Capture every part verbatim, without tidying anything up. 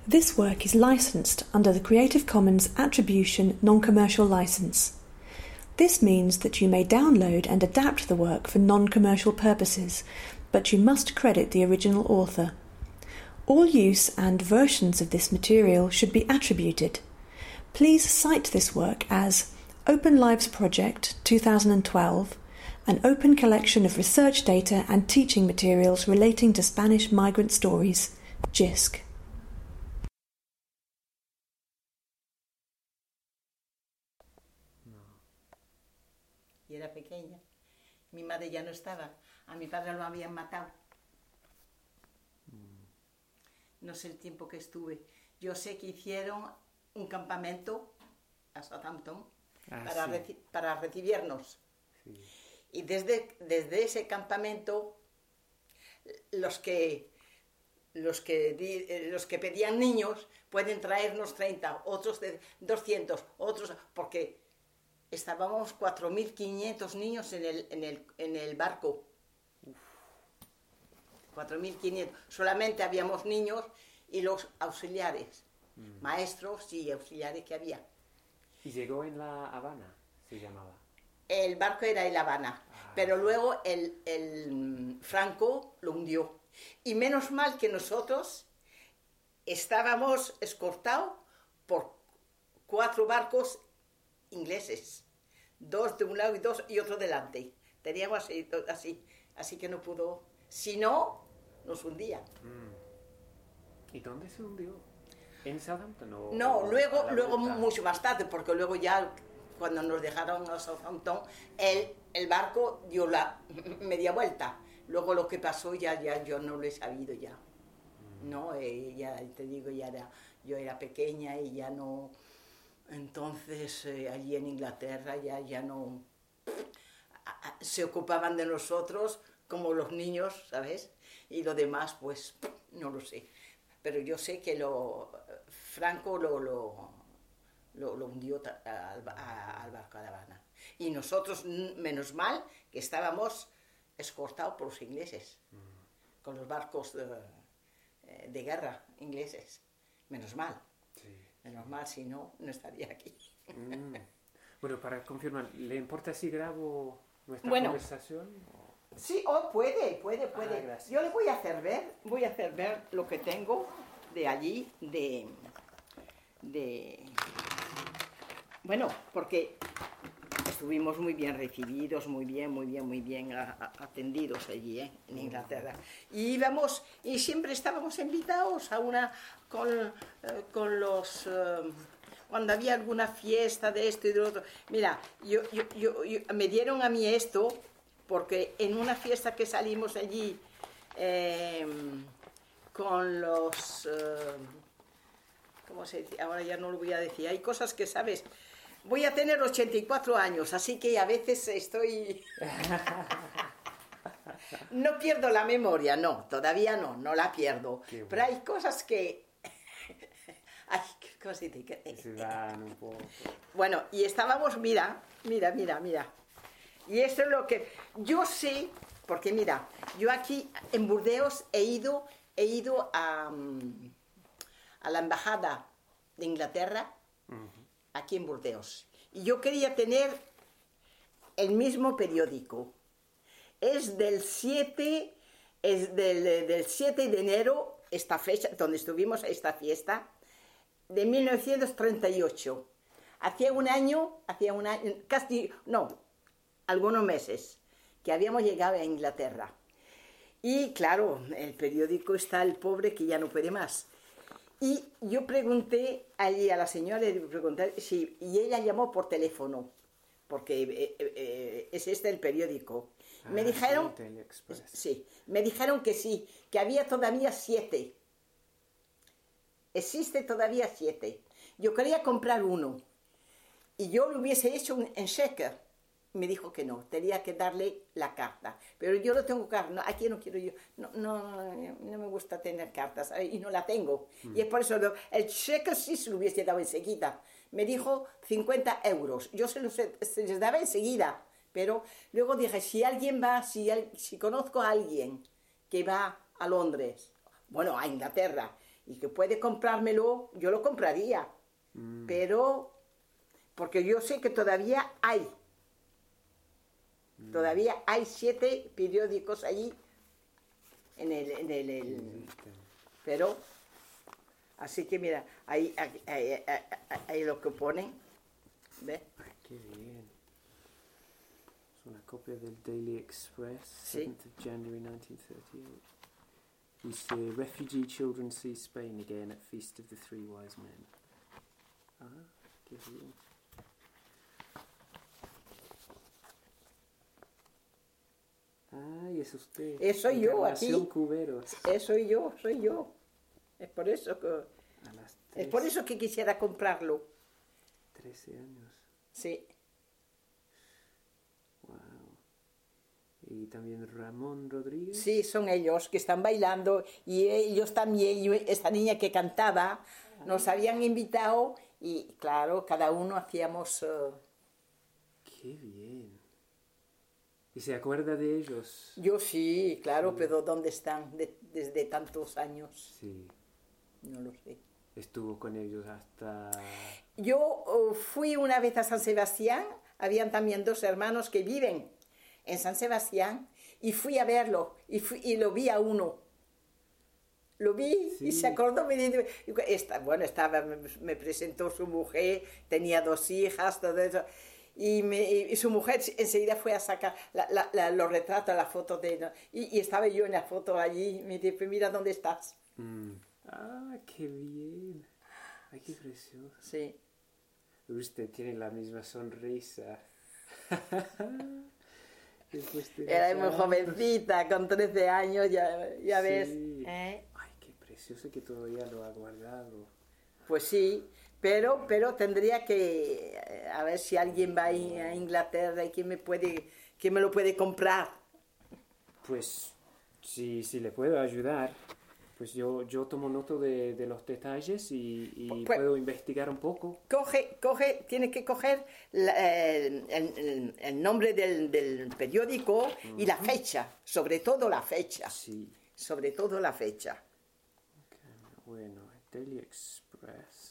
This work is licensed under the Creative Commons Attribution Non-Commercial License. This means that you may download and adapt the work for non-commercial purposes, but you must credit the original author. All use and versions of this material should be attributed. Please cite this work as Open Lives Project twenty twelve, an open collection of research data and teaching materials relating to Spanish migrant stories, G I S C. Y era pequeña. Mi madre ya no estaba. A mi padre lo habían matado. No sé el tiempo que estuve. Yo sé que hicieron un campamento a Southampton ah, para, sí. reci para recibirnos. Sí. Y desde, desde ese campamento, los que, los, que, los que pedían niños pueden traernos treinta, otros de doscientos, otros... porque estábamos cuatro mil quinientos niños en el, en el, en el barco. cuatro mil quinientos. Solamente habíamos niños y los auxiliares, mm. maestros y auxiliares que había. ¿Y llegó en La Habana, se llamaba? El barco era en La Habana, ah. pero luego el, el Franco lo hundió. Y menos mal que nosotros estábamos escoltados por cuatro barcos ingleses, dos de un lado y dos y otro delante. Teníamos así, así, así que no pudo. Si no, nos hundía. Mm. ¿Y dónde se hundió? ¿En Southampton? O, no, o luego, luego mucho más tarde, porque luego ya cuando nos dejaron a Southampton, el, el barco dio la media vuelta. Luego lo que pasó ya, ya yo no lo he sabido ya. Mm. No, eh, ya te digo, ya era, yo era pequeña y ya no... Entonces, eh, allí en Inglaterra ya, ya no... A, a, se ocupaban de nosotros como los niños, ¿sabes? Y lo demás, pues, no lo sé. Pero yo sé que lo Franco lo, lo, lo, lo hundió al, al barco de La Habana. Y nosotros, menos mal, que estábamos escoltados por los ingleses, mm. con los barcos de, de guerra ingleses. Menos mal. Sí. Menos mal, si no, no estaría aquí. Mm. Bueno, para confirmar, ¿le importa si grabo nuestra bueno, conversación? Sí, oh, puede, puede, puede. Ah, yo le voy a hacer ver, voy a hacer ver lo que tengo de allí, de, de... Bueno, porque estuvimos muy bien recibidos, muy bien, muy bien, muy bien a, a, atendidos allí, ¿eh? En Inglaterra. Y íbamos, y siempre estábamos invitados a una, con, eh, con los... Eh, cuando había alguna fiesta de esto y de lo otro. Mira, yo, yo, yo, yo, me dieron a mí esto, porque en una fiesta que salimos allí eh, con los... Eh, ¿Cómo se dice? Ahora ya no lo voy a decir. Hay cosas que, ¿sabes? Voy a tener ochenta y cuatro años, así que a veces estoy... No pierdo la memoria, no, todavía no, no la pierdo. Bueno. Pero hay cosas que... Ay, qué cosas que... Se dan un poco. Bueno, y estábamos, mira, mira, mira, mira. Y eso es lo que... Yo sé, porque mira, yo aquí en Burdeos he ido, he ido a, a la embajada de Inglaterra, uh-huh. aquí en Burdeos. Y yo quería tener el mismo periódico. Es del siete, es del, del siete de enero, esta fecha, donde estuvimos esta fiesta, de mil novecientos treinta y ocho. Hacía un año, hacía un año, casi, no, algunos meses, que habíamos llegado a Inglaterra. Y claro, el periódico está el pobre que ya no puede más. Y yo pregunté allí a la señora, le pregunté si, y ella llamó por teléfono, porque eh, eh, es este el periódico. Ah, me dijeron, sí, sí, me dijeron que sí, que había todavía siete. Existe todavía siete. Yo quería comprar uno y yo lo hubiese hecho en cheque. Me dijo que no, tenía que darle la carta. Pero yo no tengo carta, no, aquí no quiero yo, no, no, no me gusta tener cartas, ¿sabes? Y no la tengo. Mm. Y es por eso, el cheque sí se lo hubiese dado enseguida. Me dijo cincuenta euros, yo se los, se les daba enseguida. Pero luego dije, si alguien va, si, si conozco a alguien que va a Londres, bueno, a Inglaterra, y que puede comprármelo, yo lo compraría. Mm. Pero, porque yo sé que todavía hay, mm. todavía hay siete periódicos allí, en el, en el, el pero, así que mira, ahí, ahí, ahí, ahí, ahí lo que ponen, ¿ves? Ay, qué bien. Es una copia del Daily Express, sí. seventh of January nineteen thirty-eight. Dice, refugee children see Spain again at Feast of the Three Wise Men. Ah, qué bien. Ay, es usted. Eso soy yo aquí. Cuberos. Eso soy yo, soy yo. Es por eso que... Es por eso que quisiera comprarlo. trece años. Sí. Wow. Y también Ramón Rodríguez. Sí, son ellos que están bailando y ellos también, y esta niña que cantaba, nos habían invitado y claro, cada uno hacíamos... Uh... ¡Qué bien! ¿Y se acuerda de ellos? Yo sí, claro, sí. Pero ¿dónde están de, desde tantos años? Sí. No lo sé. ¿Estuvo con ellos hasta...? Yo uh, fui una vez a San Sebastián, habían también dos hermanos que viven en San Sebastián, y fui a verlo, y, fui, y lo vi a uno. Lo vi, sí. Y se acordó, me dijo, esta, bueno, estaba, me, me presentó su mujer, tenía dos hijas, todo eso, y, me, y su mujer enseguida fue a sacar la, la, la, los retratos, las fotos de él, y, y estaba yo en la foto allí, me dijo, mira dónde estás. Mm. Ah, qué bien. Ay, qué precioso. Sí. Usted tiene la misma sonrisa. Era muy jovencita, con trece años, ya, ya sí. ves. ¿Eh? Ay, qué precioso que todavía lo ha guardado. Pues sí, pero, pero tendría que, a ver si alguien va a Inglaterra y quién me puede, quién me lo puede comprar. Pues, si, si le puedo ayudar, pues yo, yo tomo nota de, de los detalles y, y pues, puedo investigar un poco. Coge, coge, tiene que coger la, el, el, el nombre del, del periódico uh-huh. y la fecha, sobre todo la fecha. Sí. Sobre todo la fecha. Okay, bueno, Daily Express.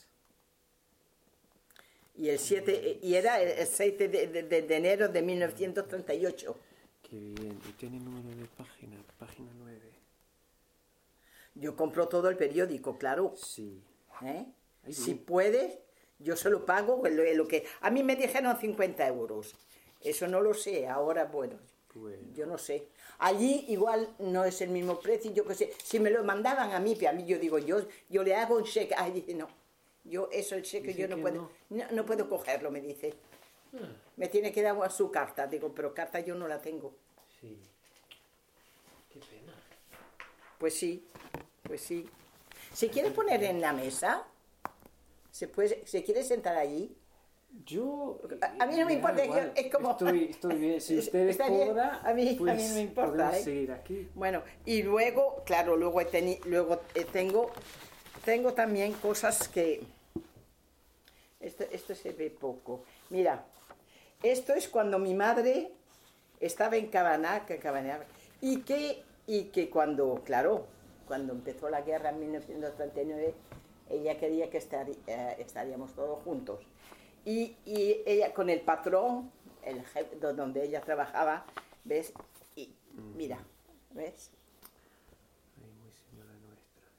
Y el siete, y era el siete de, de, de enero de mil novecientos treinta y ocho. Qué bien, y tiene número de página, página nueve. Yo compro todo el periódico, claro. Sí. ¿Eh? Ay, si puedes, yo se lo pago. Lo, lo que a mí me dijeron cincuenta euros. Eso no lo sé. Ahora, bueno, bueno, yo no sé. Allí igual no es el mismo precio. Yo qué sé. Si me lo mandaban a mí, a mí yo digo, yo, yo le hago un cheque. Ay, dice, no. Yo eso el cheque dice yo no puedo, no. No, no puedo cogerlo, me dice. Ah. Me tiene que dar su carta. Digo, pero carta yo no la tengo. Sí. Qué pena. Pues sí. Pues sí. ¿Se quiere poner en la mesa? ¿Se, puede, ¿se quiere sentar allí? Yo... A, a mí no me importa. Yo, es como... Estoy, estoy bien. Si usted es cómoda, a mí, pues a mí no me importa. Podemos ¿eh? seguir aquí. Bueno, y luego, claro, luego, he teni, luego eh, tengo, tengo también cosas que... Esto, esto se ve poco. Mira, esto es cuando mi madre estaba en Cabaná, que Cabaná y que, y que cuando, claro... Cuando empezó la guerra en mil novecientos treinta y nueve, ella quería que estar, eh, estaríamos todos juntos. Y, y ella con el patrón, el jefe donde ella trabajaba, ¿ves? Y mira, ¿ves? Ay, muy similar a nuestra.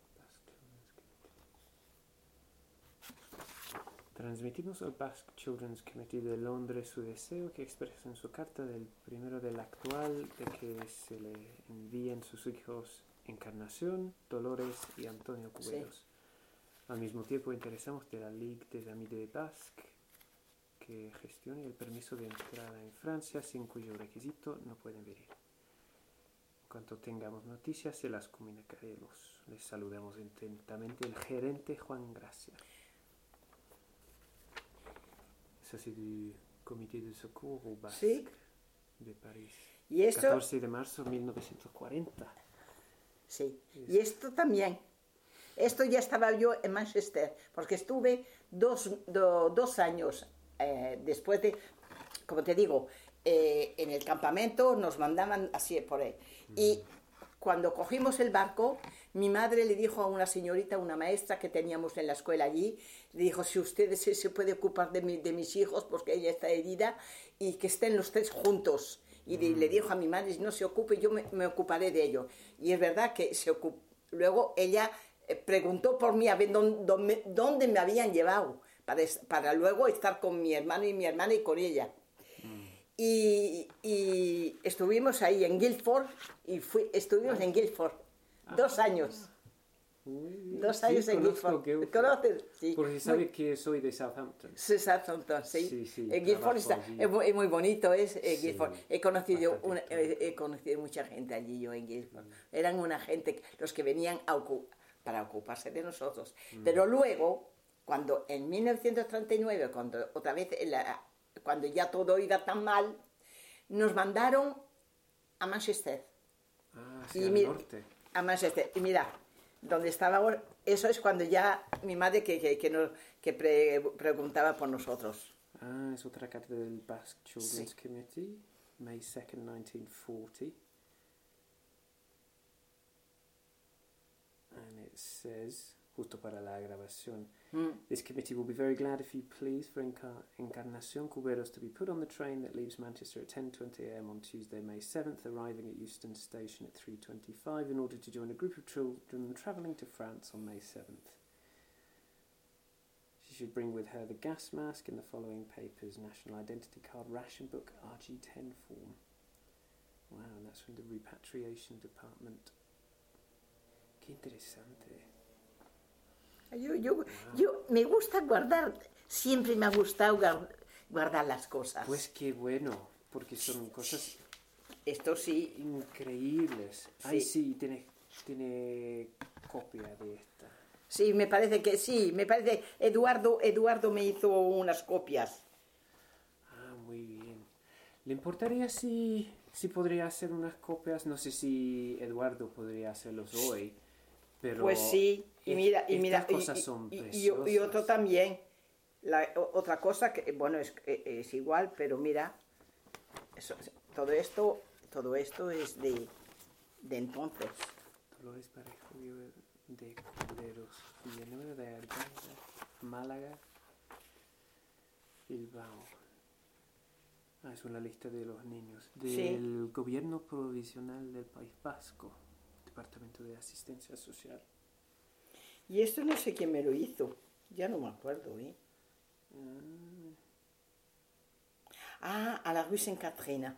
Transmitimos al Basque Children's Committee de Londres su deseo que expresa en su carta del primero del actual de que se le envíen sus hijos Encarnación, Dolores y Antonio Cuberos. Sí. Al mismo tiempo interesamos de la Ligue des Amis de Basque que gestione el permiso de entrada en Francia sin cuyo requisito no pueden venir. En cuanto tengamos noticias se las comunicaremos. Les saludamos atentamente el gerente Juan Gracia. Ça c'est du Comité de Secours au Basque sí. de París. ¿Y esto? catorce de marzo de mil novecientos cuarenta. Sí, y esto también. Esto ya estaba yo en Manchester, porque estuve dos, do, dos años eh, después de, como te digo, eh, en el campamento nos mandaban así por ahí. Mm. Y cuando cogimos el barco, mi madre le dijo a una señorita, una maestra que teníamos en la escuela allí, le dijo, si usted se, se puede ocupar de, mi, de mis hijos porque ella está herida y que estén los tres juntos. Y mm. le dijo a mi madre, no se ocupe, yo me, me ocuparé de ello. Y es verdad que se ocupó. Luego ella eh, preguntó por mí a ver dónde, dónde, dónde me habían llevado para, para luego estar con mi hermano y mi hermana y con ella. Mm. Y, y estuvimos ahí en Guildford y fui, estuvimos ah. en Guildford ah. dos años. Uy, dos años sí, en Guildford. Que... ¿Conoces? Sí. Porque sabe muy... que soy de Southampton. Sí, Southampton, sí. sí, sí en Guildford está, es, muy, es muy bonito, es eh, sí, Guildford. He conocido, una, he, he conocido mucha gente allí yo en Guildford. Mm. Eran una gente, los que venían a ocu para ocuparse de nosotros. Mm. Pero luego, cuando en mil novecientos treinta y nueve, cuando otra vez, la, cuando ya todo iba tan mal, nos mandaron a Manchester. Ah, sí, al norte. A Manchester. Y mira, donde estaba, eso es cuando ya mi madre que, que, que, nos, que pre, preguntaba por nosotros. Ah, es otra carta del Basque Children's sí. Committee, May second, nineteen forty. And it says, justo para la grabación, mm. This committee will be very glad if you please for Encar Encarnación Cuberos to be put on the train that leaves Manchester at ten twenty a m on Tuesday, May seventh, arriving at Euston Station at three twenty-five in order to join a group of children travelling to France on May seventh. She should bring with her the gas mask and the following papers: National Identity Card, Ration Book, R G ten form. Wow, and that's from the Repatriation Department. Qué interesante. Yo, yo, wow. yo me gusta guardar, siempre me ha gustado guardar las cosas. Pues qué bueno, porque son cosas Esto sí. increíbles. Sí. Ay, sí, tiene, tiene copia de esta. Sí, me parece que sí, me parece, Eduardo, Eduardo me hizo unas copias. Ah, muy bien. ¿Le importaría si, si podría hacer unas copias? No sé si Eduardo podría hacerlos hoy. Pero pues sí, y mira, y mira, cosas y, son y, y, y otro también, la, otra cosa que, bueno, es, es igual, pero mira, eso, todo esto, todo esto es de, de entonces. Dolores Parejo de Cuberos, Villanueva de Arganda, Málaga, Bilbao. Ah, es una lista de los niños del sí. Gobierno Provisional del País Vasco. Departamento de Asistencia Social. Y esto no sé quién me lo hizo, ya no me acuerdo, ¿eh? Mm. Ah, a la Rue Saint-Catherine.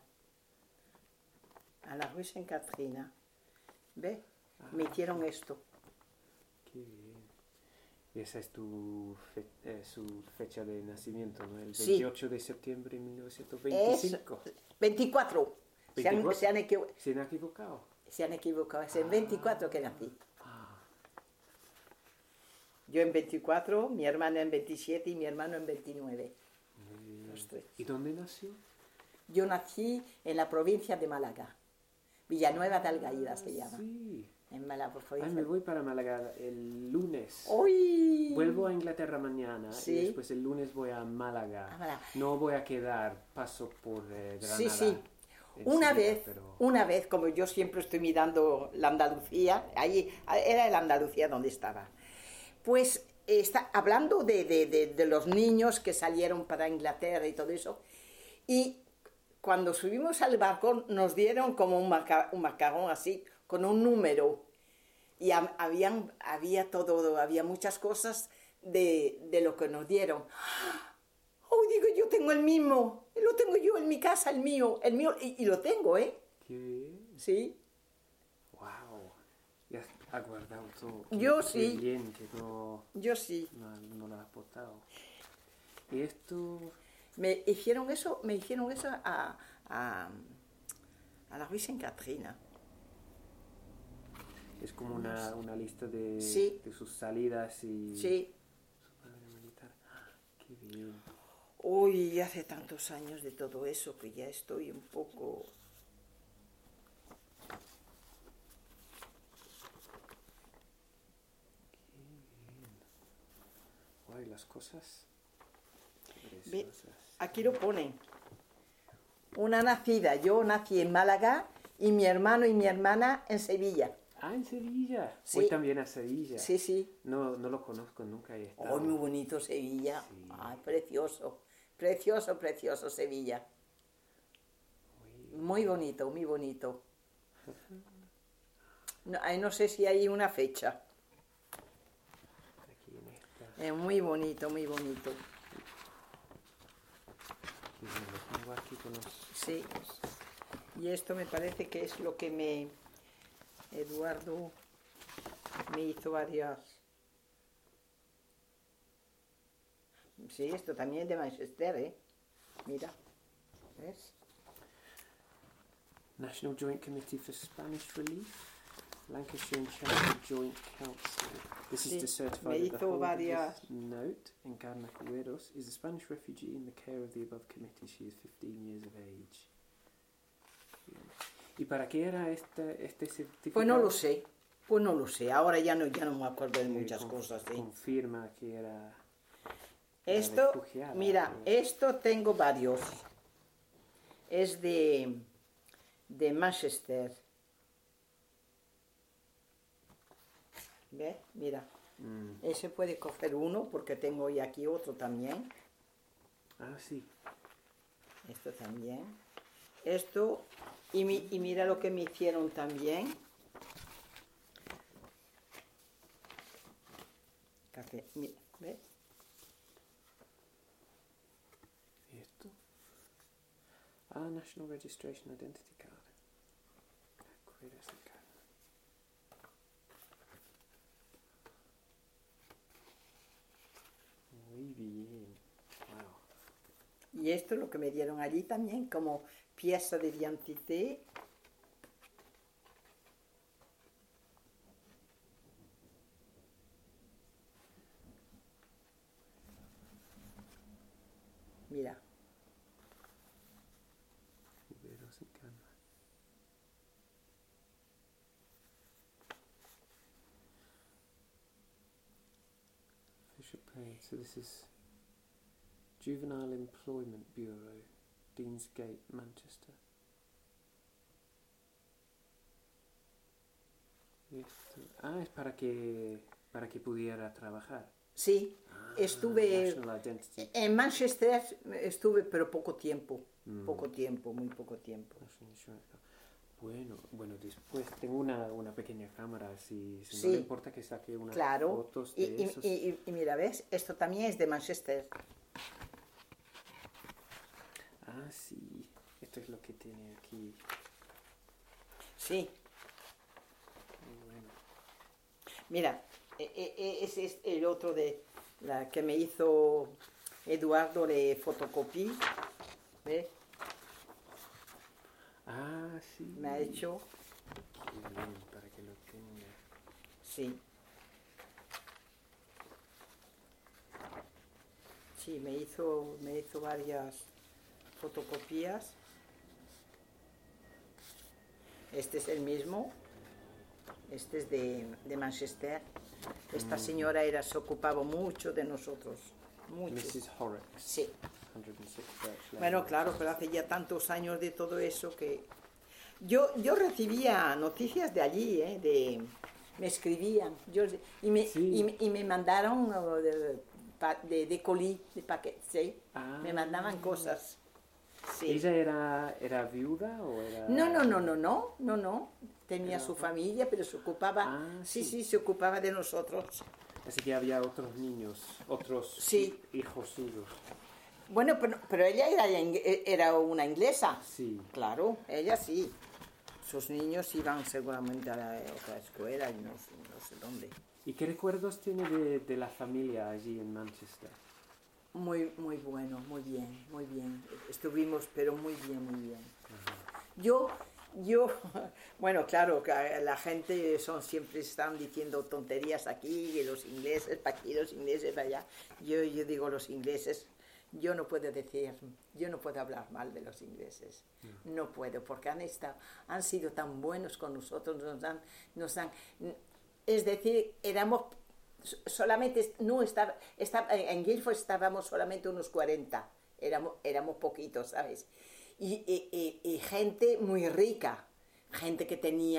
A la Rue Saint-Catherine. ¿Ves? Ah, me hicieron esto. Qué bien. Y esa es tu fe eh, su fecha de nacimiento, ¿no? El veintiocho sí. de septiembre de mil novecientos veinticinco. Es veinticuatro. veinticuatro. Se han, se han equivocado. ¿Se han equivocado? Se han equivocado, es en veinticuatro que nací. Yo en veinticuatro, mi hermana en veintisiete y mi hermano en veintinueve. Los tres. ¿Y dónde nació? Yo nací en la provincia de Málaga. Villanueva de Algaida ah, se llama. Sí. En Málaga, por favor. Ay, me voy para Málaga el lunes. ¡Uy! Vuelvo a Inglaterra mañana ¿sí? Y después el lunes voy a Málaga. A Málaga. No voy a quedar, paso por eh, Granada. Sí, sí. Una vez, pero... una vez, como yo siempre estoy mirando la Andalucía, ahí era el Andalucía donde estaba, pues está hablando de, de, de, de los niños que salieron para Inglaterra y todo eso, y cuando subimos al barco nos dieron como un, marca, un marcador así, con un número, y ha, habían, había todo, había muchas cosas de, de lo que nos dieron. Oh, digo, yo tengo el mismo, lo tengo yo en mi casa, el mío, el mío, y, y lo tengo, ¿eh? Qué bien. Sí. Wow. Ya has guardado todo. Yo qué, sí. Qué bien que no... Yo sí. No, no lo has botado. Y esto... Me hicieron eso, me hicieron eso a, a, a la Rue Saint-Catherine. Es como una, una lista de, sí. de sus salidas y... Sí. Su padre militar. Qué bien. Uy, hace tantos años de todo eso que ya estoy un poco... Qué bien. Guay, las cosas... Ve, aquí lo ponen. Una nacida, yo nací en Málaga y mi hermano y mi hermana en Sevilla. Ah, en Sevilla. Sí. Voy también a Sevilla. Sí, sí. No, no lo conozco, nunca he estado. Oh, muy bonito Sevilla. Sí. Ay, precioso. Precioso, precioso Sevilla. Uy. Muy bonito, muy bonito. No, ay, no sé si hay una fecha. Aquí en esta. Es muy bonito, muy bonito. Y me lo pongo aquí con los... Sí. Y esto me parece que es lo que me... Eduardo me hizo varias... Sí, esto también es de Manchester, ¿eh? Mira. ¿Ves? National Joint Committee for Spanish Relief, Lancashire and Cheshire Joint Council. This Sí, is to certify me that the hizo holder of varias- this note, Encarna Cuberos, is a Spanish refugee in the care of the above committee. She is fifteen years of age. Bien. ¿Y para qué era este, este certificado? Pues no lo sé. Pues no lo sé. Ahora ya no, ya no me acuerdo de Que muchas conf- cosas, ¿eh? Confirma que era... Esto, refugiada, mira, ¿no? esto tengo varios. Es de, de Manchester. ¿Ves? Mira, Mm. ese puede coger uno porque tengo hoy aquí otro también. Ah, sí. Esto también. Esto, y, mi- y mira lo que me hicieron también. Café, mira, ¿ves? ¿Y esto? Ah, National Registration Identity Card. Cuberos Encarna. Muy bien. Wow. Y esto es lo que me dieron allí también como pieza de identidad. Mira, Cuberos Encarna. Official pay. So this is Juvenile Employment Bureau, Deansgate, Manchester. Y esto- Ah, es para que para que pudiera trabajar. sí, Ah, estuve National Identity. en Manchester, estuve pero poco tiempo, Mm. poco tiempo, muy poco tiempo. National Insurance Card. Bueno, bueno, después tengo una, una pequeña cámara, si, si Sí. no le importa que saque unas Claro, fotos y, de y- esos. y- y- y mira, ¿ves? Esto también es de Manchester. Ah, sí, esto es lo que tiene aquí. Sí, Muy bueno. mira, e- e- e- ese es el otro de la que me hizo Eduardo de fotocopié. ¿Ves? Ah, sí. Me ha hecho, Qué bien, para que lo tenga. sí. Sí, me hizo, me hizo varias fotocopías. Este es el mismo. Este es de, de Manchester. Esta señora era, se ocupaba mucho de nosotros. Mucho. missus Horrocks, Sí. ciento seis Birch Lane. Bueno, claro, pero hace ya tantos años de todo eso que... Yo, yo recibía noticias de allí, ¿eh? De, me escribían. Yo, y, me, Sí. y, me- y me mandaron oh, de, pa- de, de colis, de paquetes, ¿sí? Ah. Me mandaban cosas. Sí. ¿Ella era, era viuda o era...? No, no, no, no, no, no, no. Tenía Era su otra. familia, pero se ocupaba... Ah, sí, sí. sí, se ocupaba de nosotros. Así que había otros niños, otros Sí. hijos suyos. Bueno, pero, pero ella era, era una inglesa. Sí. Claro, ella sí. Sus niños iban seguramente a la otra escuela y no, sé- no sé dónde. ¿Y qué recuerdos tiene de, de la familia allí en Manchester? Muy, muy bueno, muy bien, muy bien. Estuvimos, pero muy bien, muy bien. Yo, yo, bueno, claro, que la gente son siempre están diciendo tonterías aquí, que los ingleses para aquí, los ingleses para allá. Yo, yo digo los ingleses, yo no puedo decir, yo no puedo hablar mal de los ingleses. No puedo, porque han estado, han sido tan buenos con nosotros, nos dan, nos dan, es decir, éramos solamente, no estaba, estaba en Guildford estábamos solamente unos cuarenta, éramos, éramos poquitos, ¿sabes? Y, y, y, y gente muy rica, gente que tenían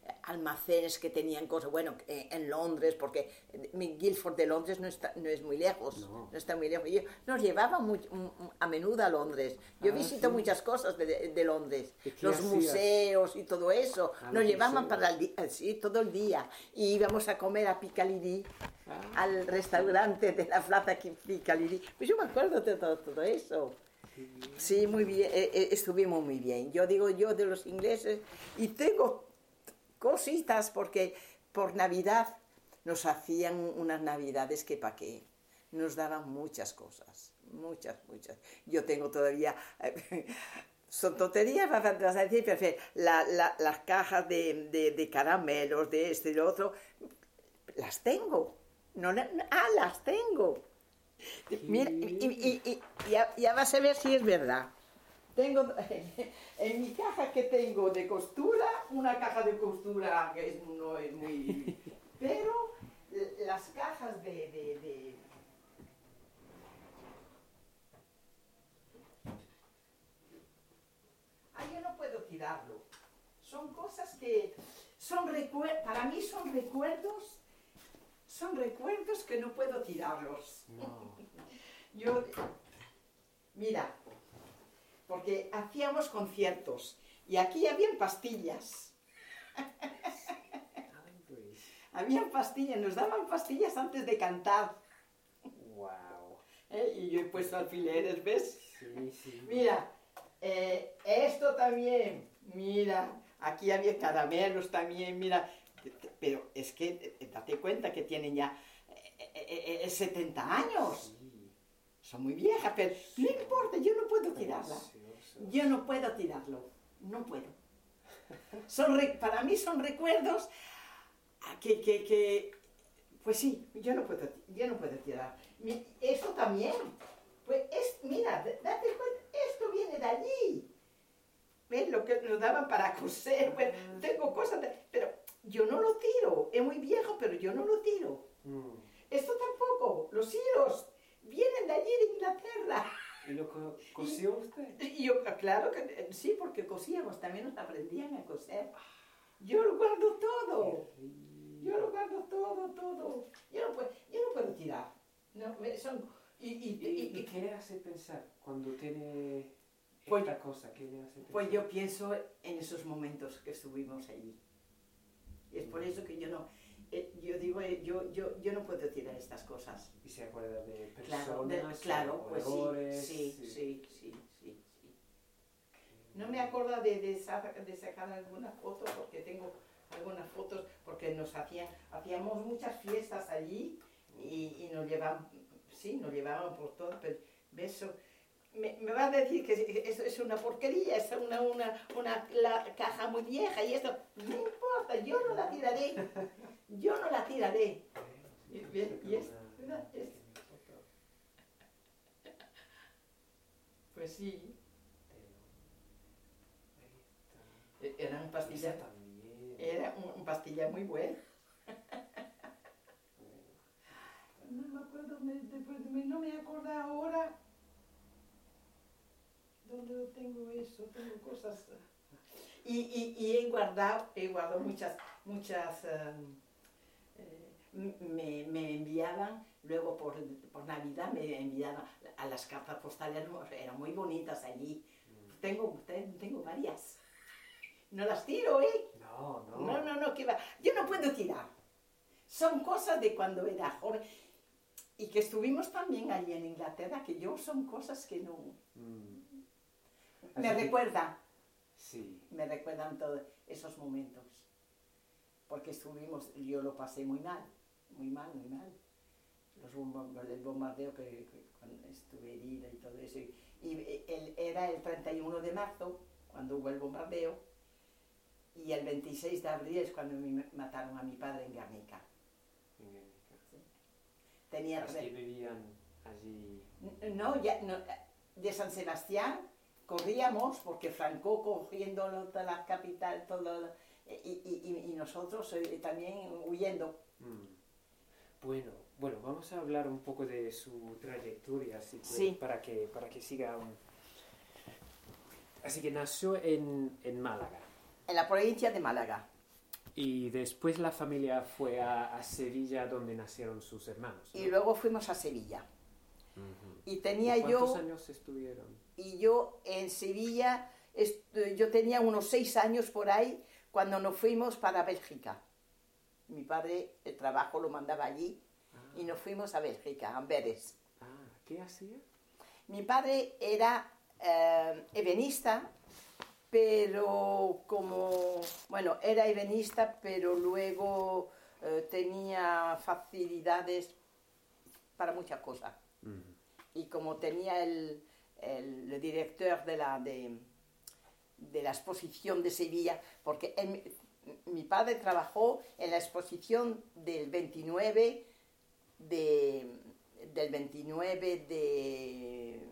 almacenes que tenían cosas, bueno, eh, en Londres, porque Guildford de Londres no, está, no es muy lejos, no, no está muy lejos. Y nos llevaban muy, a menudo a Londres. Yo ah, visito sí. muchas cosas de, de Londres, los hacías? museos y todo eso. Ah, nos llevaban para el día, sí, todo el día. Y íbamos a comer a Piccadilly, ah. al restaurante de la plaza Piccadilly. Pues yo me acuerdo de todo, todo eso. Sí, muy bien, eh, eh, estuvimos muy bien. Yo digo yo de los ingleses, y tengo cositas porque por Navidad nos hacían unas Navidades que pa' qué, nos daban muchas cosas, muchas, muchas. Yo tengo todavía, eh, son tonterías, vas a decir, pero la, la, las cajas de, de, de caramelos, de este y lo otro, las tengo, no, no, ah, las tengo. Mira, y, y, y ya, ya vas a ver si es verdad. Tengo en mi caja que tengo de costura, una caja de costura que es, no es muy... Pero las cajas de... de, de ah, yo no puedo tirarlo. Son cosas que... son recuerdos, para mí son recuerdos... Son recuerdos que no puedo tirarlos. No. Yo, mira, porque hacíamos conciertos y aquí habían pastillas. Habían pastillas, nos daban pastillas antes de cantar. Wow. ¿Eh? Y yo he puesto alfileres, ¿ves? Sí, sí. Mira, eh, esto también, mira, aquí había caramelos también, mira. Pero es que, date cuenta que tienen ya eh, eh, setenta años. Sí. Son muy viejas, pero no importa, yo no puedo tirarla. Yo no puedo tirarlo, no puedo. Son re, para mí son recuerdos que, que, que, pues sí, yo no puedo, yo no puedo tirar. Esto también, pues es, mira, date cuenta, esto viene de allí. ¿Ves? Lo que nos daban para coser, pues, tengo cosas, de, pero... Yo no lo tiro, es muy viejo, pero yo no lo tiro. Mm. Esto tampoco, los hilos vienen de allí de Inglaterra. ¿Y lo co cosió usted? Y yo, claro que sí, porque cosíamos, también nos aprendían a coser. Yo lo guardo todo, yo lo guardo todo, todo. Yo no puedo, yo no puedo tirar. No, son, y, y, ¿Y, y, ¿Y qué le hace pensar cuando tiene pues, esta cosa? ¿Qué le hace pensar? Pues yo pienso en esos momentos que estuvimos allí. Y es por eso que yo no, eh, yo digo, eh, yo, yo, yo no puedo tirar estas cosas. ¿Y se acuerda de personas? Claro, de, claro pues sí, sí, sí, sí, sí, sí, sí. No me acuerdo de, de, sacar, de sacar alguna foto, porque tengo algunas fotos, porque nos hacían, hacíamos muchas fiestas allí y, y nos llevaban, sí, nos llevaban por todo, pero beso. Me, me va a decir que eso es una porquería, es una, una, una la, caja muy vieja y esto, no importa, yo no la tiraré, yo no la tiraré. Y, y es, es, pues sí. Era un pastilla, era un, un pastilla muy bueno. No me acuerdo, me, después, no me acuerdo ahora. ¿Dónde tengo eso? Tengo cosas. Y, y, y he guardado, he guardado muchas, muchas, um, eh, me, me enviaban, luego por, por Navidad me enviaban a las cartas postales, eran muy bonitas allí. Tengo, tengo varias. No las tiro, ¿eh? No, no. No, no, no, que va. Yo no puedo tirar. Son cosas de cuando era joven. Y que estuvimos también allí en Inglaterra, que yo son cosas que no... Mm. Me Así recuerda, que, sí. me recuerdan todos esos momentos, porque estuvimos, yo lo pasé muy mal, muy mal, muy mal, Los bomba, el bombardeo que, que cuando estuve herida y todo eso, y, y el, era el treinta y uno de marzo, cuando hubo el bombardeo, y el veintiséis de abril es cuando me mataron a mi padre en Guernica. En Guernica. ¿Sí? Tenía ¿Así vivían allí? No, ya, no, de San Sebastián, corríamos porque Franco cogiendo toda la capital, todo, y, y, y nosotros también huyendo. Mm. Bueno, bueno, vamos a hablar un poco de su trayectoria, así que, sí. para que para que siga. Un... Así que nació en, en Málaga. En la provincia de Málaga. Y después la familia fue a, a Sevilla, donde nacieron sus hermanos, ¿no? Y luego fuimos a Sevilla. Uh-huh. Y tenía ¿Y cuántos yo... años estuvieron? Y yo en Sevilla, est- yo tenía unos seis años por ahí cuando nos fuimos para Bélgica. Mi padre, el trabajo lo mandaba allí Ah, y nos fuimos a Bélgica, a Amberes. ah, ¿qué hacía? Mi padre era eh, ebenista, pero como, bueno, era ebenista, pero luego eh, tenía facilidades para muchas cosas. Uh-huh. Y como tenía el, el, el director de la, de, de la exposición de Sevilla, porque él, mi padre trabajó en la exposición del veintinueve de, del veintinueve de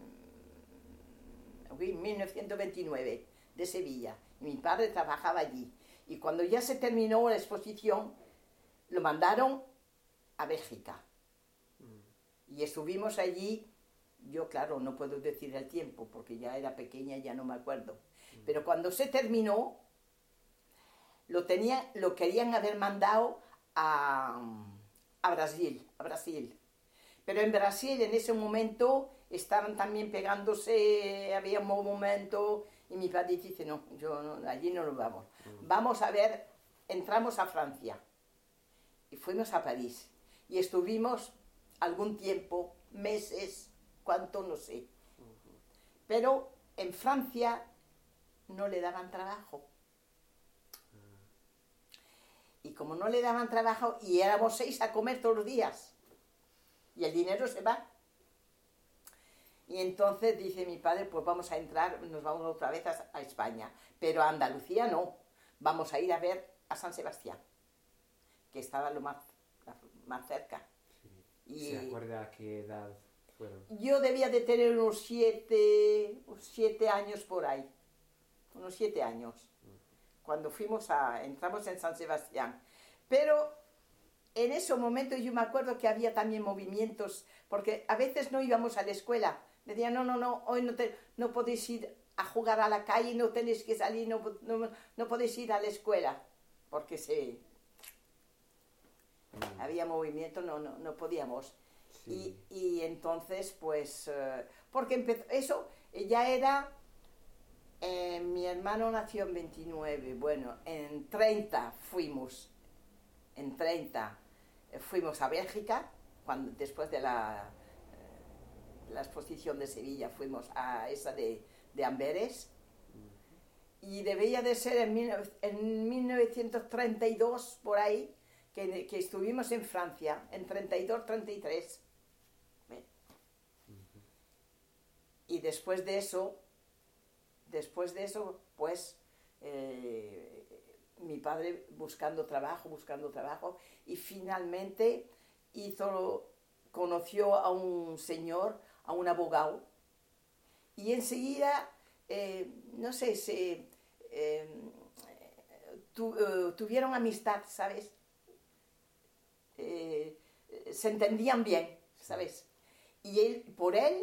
mil novecientos veintinueve de Sevilla. Y mi padre trabajaba allí. Y cuando ya se terminó la exposición, lo mandaron a Bélgica. Mm. Y estuvimos allí. Yo, claro, no puedo decir el tiempo, porque ya era pequeña y ya no me acuerdo. Mm. Pero cuando se terminó, lo, tenía, lo querían haber mandado a, a Brasil, a Brasil. Pero en Brasil, en ese momento, estaban también pegándose, había un momento, y mi padre dice, no, yo no, allí no nos vamos. Mm. Vamos a ver, entramos a Francia. Y fuimos a París. Y estuvimos algún tiempo, meses, cuánto, no sé. Uh-huh. Pero en Francia no le daban trabajo. Uh-huh. Y como no le daban trabajo, y éramos seis a comer todos los días, y el dinero se va. Y entonces dice mi padre, pues vamos a entrar, nos vamos otra vez a, a España. Pero a Andalucía no, vamos a ir a ver a San Sebastián, que estaba lo más, más cerca. Sí. Y ¿se acuerda a qué edad fueron? Yo debía de tener unos siete, siete años por ahí, unos siete años, uh-huh. Cuando fuimos a, entramos en San Sebastián. Pero en ese momento yo me acuerdo que había también movimientos, porque a veces no íbamos a la escuela. Me decían, no, no, no, hoy no, te, no podéis ir a jugar a la calle, no tenéis que salir, no, no, no podéis ir a la escuela, porque se... Mm. Había movimiento, no, no, no podíamos. Sí. Y, y entonces, pues, uh, porque empezó, eso ya era, eh, mi hermano nació en veintinueve, bueno, en treinta fuimos, en treinta eh, fuimos a Bélgica, cuando, después de la, eh, la exposición de Sevilla, fuimos a esa de, de Amberes, mm. Y debía de ser en, mil, en mil novecientos treinta y dos, por ahí, Que, que estuvimos en Francia, en treinta y dos, treinta y tres. Uh-huh. Y después de eso, después de eso, pues, eh, mi padre buscando trabajo, buscando trabajo, y finalmente hizo, conoció a un señor, a un abogado, y enseguida, eh, no sé, se, eh, tu, uh, tuvieron amistad, ¿sabes? Eh, se entendían bien, ¿sabes? Y él, por él,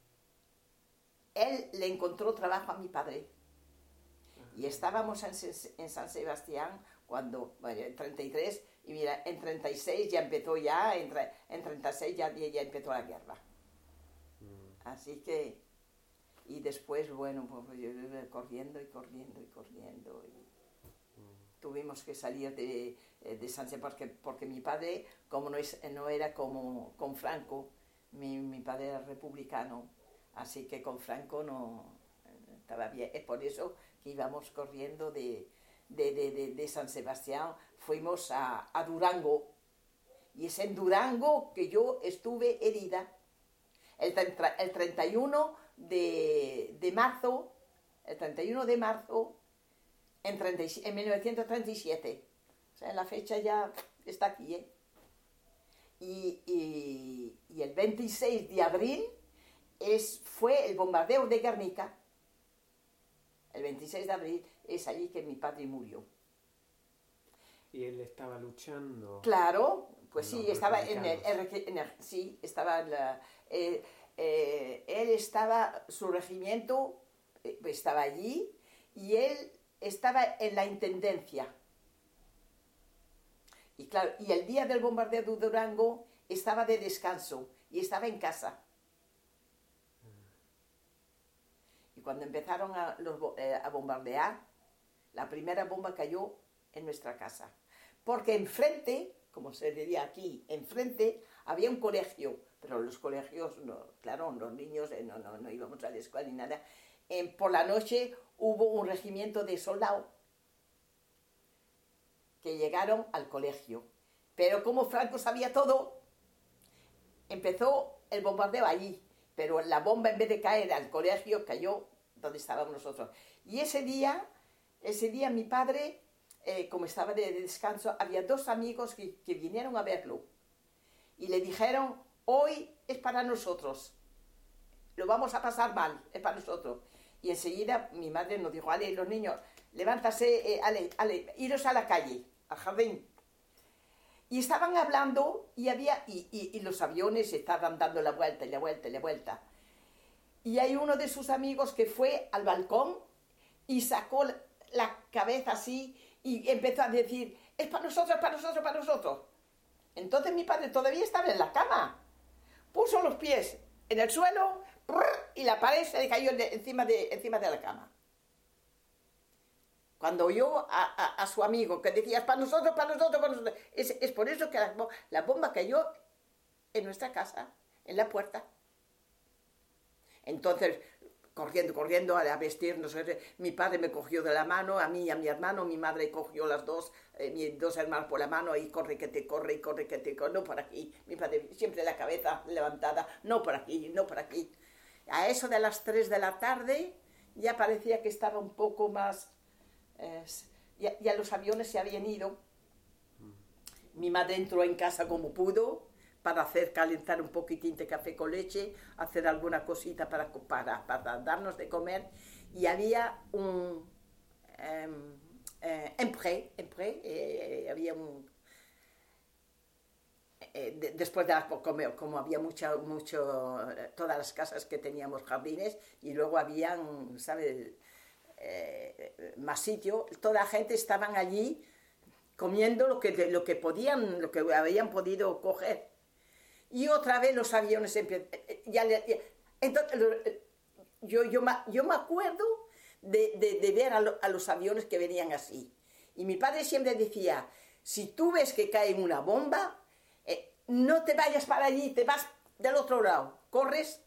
él le encontró trabajo a mi padre. Y estábamos en, en San Sebastián cuando, bueno, en treinta y tres, y mira, en treinta y seis ya empezó ya, en, en treinta y seis ya, ya empezó la guerra. Mm. Así que, y después, bueno, pues yo iba corriendo y corriendo y corriendo. Y, tuvimos que salir de, de San Sebastián porque, porque mi padre, como no, es, no era como con Franco, mi, mi padre era republicano, así que con Franco no estaba bien. Es por eso que íbamos corriendo de, de, de, de, de San Sebastián, fuimos a, a Durango, y es en Durango que yo estuve herida. El, el treinta y uno de, de marzo, el treinta y uno de marzo, En, treinta, en mil novecientos treinta y siete, o sea, la fecha ya está aquí, ¿eh? Y, y, y el veintiséis de abril es, fue el bombardeo de Guernica. El veintiséis de abril es allí que mi padre murió. ¿Y él estaba luchando? Claro, pues sí, estaba en el, en el, sí, estaba en la, eh, eh, él estaba, su regimiento eh, estaba allí, y él estaba en la intendencia. Y claro, y el día del bombardeo de Durango estaba de descanso y estaba en casa. Y cuando empezaron a, los, eh, a bombardear, la primera bomba cayó en nuestra casa. Porque enfrente, como se diría aquí, enfrente había un colegio, pero los colegios, no, claro, los niños eh, no, no, no íbamos a la escuela ni nada. Eh, por la noche hubo un regimiento de soldados que llegaron al colegio. Pero como Franco sabía todo, empezó el bombardeo allí. Pero la bomba, en vez de caer al colegio, cayó donde estábamos nosotros. Y ese día, ese día mi padre, eh, como estaba de descanso, había dos amigos que, que vinieron a verlo. Y le dijeron, hoy es para nosotros. Lo vamos a pasar mal, es para nosotros. Y enseguida mi madre nos dijo, ale, los niños, levántase, eh, ale, ale, iros a la calle, al jardín. Y estaban hablando y, había, y, y, y los aviones estaban dando la vuelta y la vuelta y la vuelta. Y hay uno de sus amigos que fue al balcón y sacó la, la cabeza así y empezó a decir, es para nosotros, es para nosotros, es para nosotros. Entonces mi padre todavía estaba en la cama. Puso los pies en el suelo y la pared se le cayó encima de, encima de la cama. Cuando oyó a, a, a su amigo que decía, es para nosotros, para nosotros, para nosotros. Es, es por eso que la, la bomba cayó en nuestra casa, en la puerta. Entonces, corriendo, corriendo a vestirnos, mi padre me cogió de la mano, a mí y a mi hermano, mi madre cogió las dos, eh, mis dos hermanos por la mano, y corre que te corre, y corre que te corre, no por aquí. Mi padre siempre la cabeza levantada, no por aquí, no por aquí. A eso de las tres de la tarde ya parecía que estaba un poco más... Eh, ya, ya los aviones se habían ido. Mi madre entró en casa como pudo para hacer calentar un poquitín de café con leche, hacer alguna cosita para, para, para darnos de comer, y había un eh, eh, un pré, un pré eh, había un eh, de, después de la, como, como había mucho, mucho todas las casas que teníamos jardines, y luego habían, ¿sabes? Eh, más sitio, toda la gente estaban allí comiendo lo que, lo que podían, lo que habían podido coger. Y otra vez los aviones empiezan. Ya, ya, entonces, yo, yo, yo me acuerdo de, de, de ver a, lo, a los aviones que venían así. Y mi padre siempre decía, si tú ves que cae una bomba, eh, no te vayas para allí, te vas del otro lado, corres.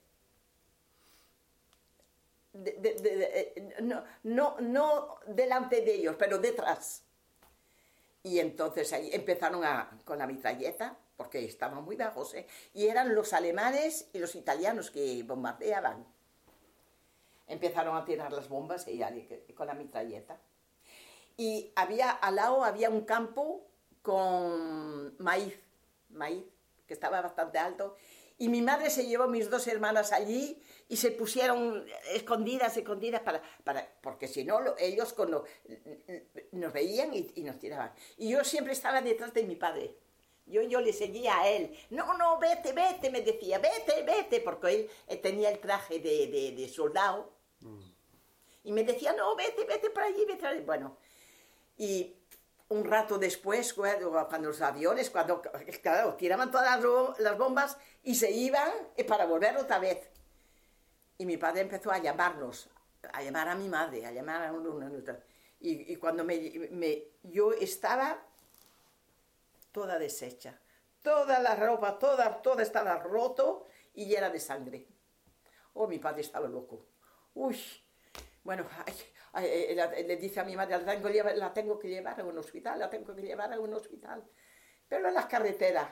De, de, de, de, no, no, no delante de ellos, pero detrás. Y entonces ahí empezaron a, con la metralleta, porque estaban muy bajos, ¿eh? Y eran los alemanes y los italianos que bombardeaban. Empezaron a tirar las bombas y ya, con la metralleta. Y había, al lado había un campo con maíz, maíz, que estaba bastante alto. Y mi madre se llevó a mis dos hermanas allí y se pusieron escondidas, escondidas, para, para, porque si no, lo, ellos con lo, nos veían y, y nos tiraban. Y yo siempre estaba detrás de mi padre. Yo, yo le seguía a él. No, no, vete, vete, me decía, vete, vete, porque él, él tenía el traje de, de, de soldado. Mm. Y me decía, no, vete, vete para allí, vete para allí. Bueno, y un rato después, cuando, cuando los aviones, cuando, claro, tiraban todas las, las bombas y se iban para volver otra vez. Y mi padre empezó a llamarnos, a llamar a mi madre, a llamar a uno, uno, uno. Y, y cuando me, me, yo estaba toda deshecha, toda la ropa, toda, toda estaba roto y llena de sangre. Oh, mi padre estaba loco. Uy, bueno, ay, ay, ay, le dice a mi madre, la tengo, la tengo que llevar a un hospital, la tengo que llevar a un hospital. Pero en las carreteras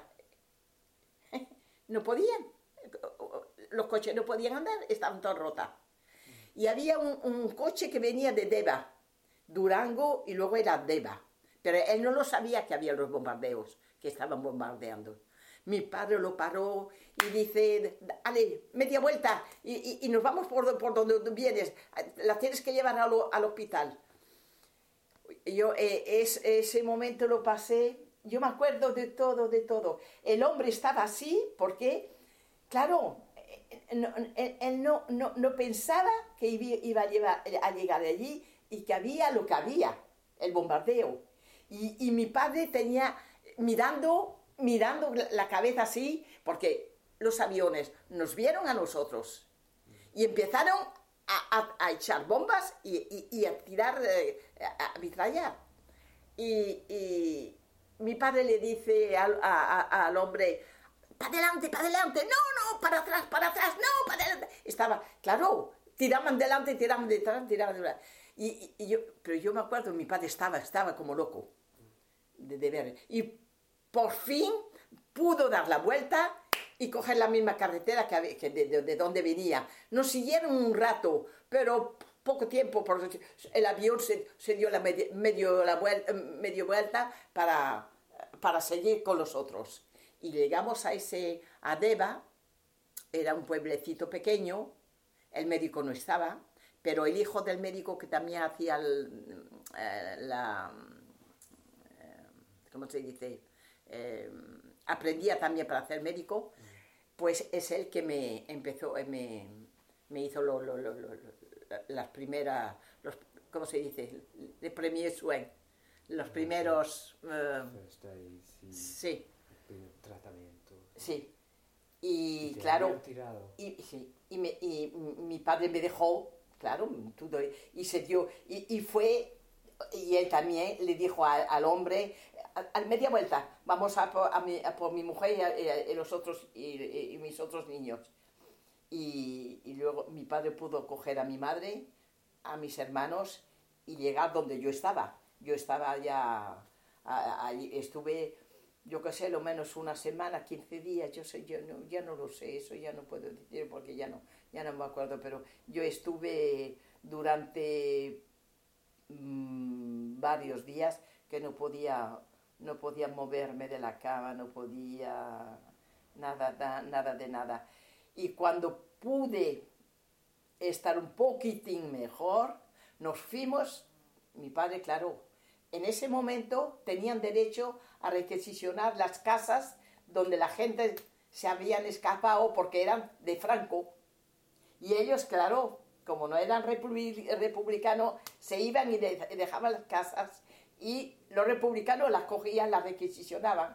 no podían, los coches no podían andar, estaban todas rotas. Y había un, un coche que venía de Deva, Durango, y luego era Deva. Pero él no lo sabía que había los bombardeos, que estaban bombardeando. Mi padre lo paró y dice, dale, media vuelta y, y, y nos vamos por, por donde vienes, la tienes que llevar al, al hospital. Yo eh, es, ese momento lo pasé, yo me acuerdo de todo, de todo. El hombre estaba así porque, claro, no, él, él no, no, no pensaba que iba a, llevar, a llegar allí y que había lo que había, el bombardeo. Y, y mi padre tenía, mirando, mirando la cabeza así, porque los aviones nos vieron a nosotros y empezaron a, a, a echar bombas y, y, y a tirar, eh, a, a mitrallar. Y, y mi padre le dice al, a, a, al hombre, para adelante, para adelante, no, no, para atrás, para atrás, no, para adelante. Estaba, claro, tiraban delante, tiraban detrás, tiraban detrás. Y, y, y yo, pero yo me acuerdo, mi padre estaba, estaba como loco de, de ver. Y por fin pudo dar la vuelta y coger la misma carretera que, había, que de, de, de donde venía. Nos siguieron un rato, pero poco tiempo, porque el avión se, se dio la medio, medio, la vuelta, medio vuelta para, para seguir con los otros. Y llegamos a ese, a Deva, era un pueblecito pequeño, el médico no estaba, pero el hijo del médico que también hacía el, eh, la, eh, ¿cómo se dice? Eh, aprendía también para ser médico, pues es el que me empezó, me, me hizo lo, lo, lo, lo, las primeras, los, ¿cómo se dice? Les premiers soins, los primeros... Eh, sí. Tratamiento. Sí. Y, y claro, y, sí, y, me, y mi padre me dejó, claro, todo, y se dio, y, y fue, y él también le dijo a, al hombre, a, a media vuelta, vamos a por, a mi, a por mi mujer y, a, y los otros, y, y mis otros niños. Y, y luego mi padre pudo coger a mi madre, a mis hermanos, y llegar donde yo estaba. Yo estaba ya, allí, estuve... yo qué sé, lo menos una semana, quince días, yo sé, yo no, ya no lo sé, eso ya no puedo decir porque ya no, ya no me acuerdo, pero yo estuve durante mmm, varios días que no podía, no podía moverme de la cama, no podía nada, da, nada de nada. Y cuando pude estar un poquitín mejor, nos fuimos, mi padre, claro, en ese momento tenían derecho a requisicionar las casas donde la gente se habían escapado porque eran de Franco. Y ellos, claro, como no eran republicanos, se iban y dejaban las casas y los republicanos las cogían, las requisicionaban.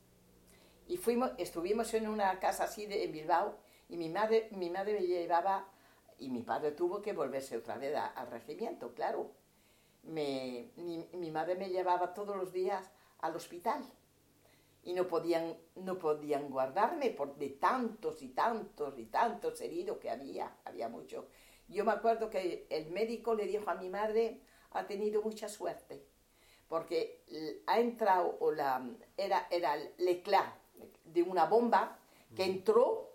Y fuimos, estuvimos en una casa así de, en Bilbao y mi madre, mi madre me llevaba y mi padre tuvo que volverse otra vez a, al regimiento, claro. Me, mi, mi madre me llevaba todos los días al hospital y no podían, no podían guardarme por, de tantos y tantos y tantos heridos que había, había mucho. Yo me acuerdo que el médico le dijo a mi madre, ha tenido mucha suerte, porque ha entrado, o la, era, era el eclat de una bomba que entró,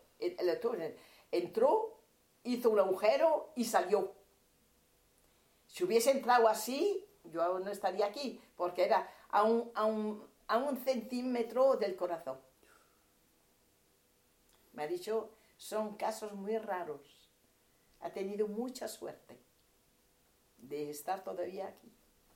entró, hizo un agujero y salió. Si hubiese entrado así, yo no estaría aquí, porque era a un, a un, a un centímetro del corazón. Me ha dicho, son casos muy raros. Ha tenido mucha suerte de estar todavía aquí.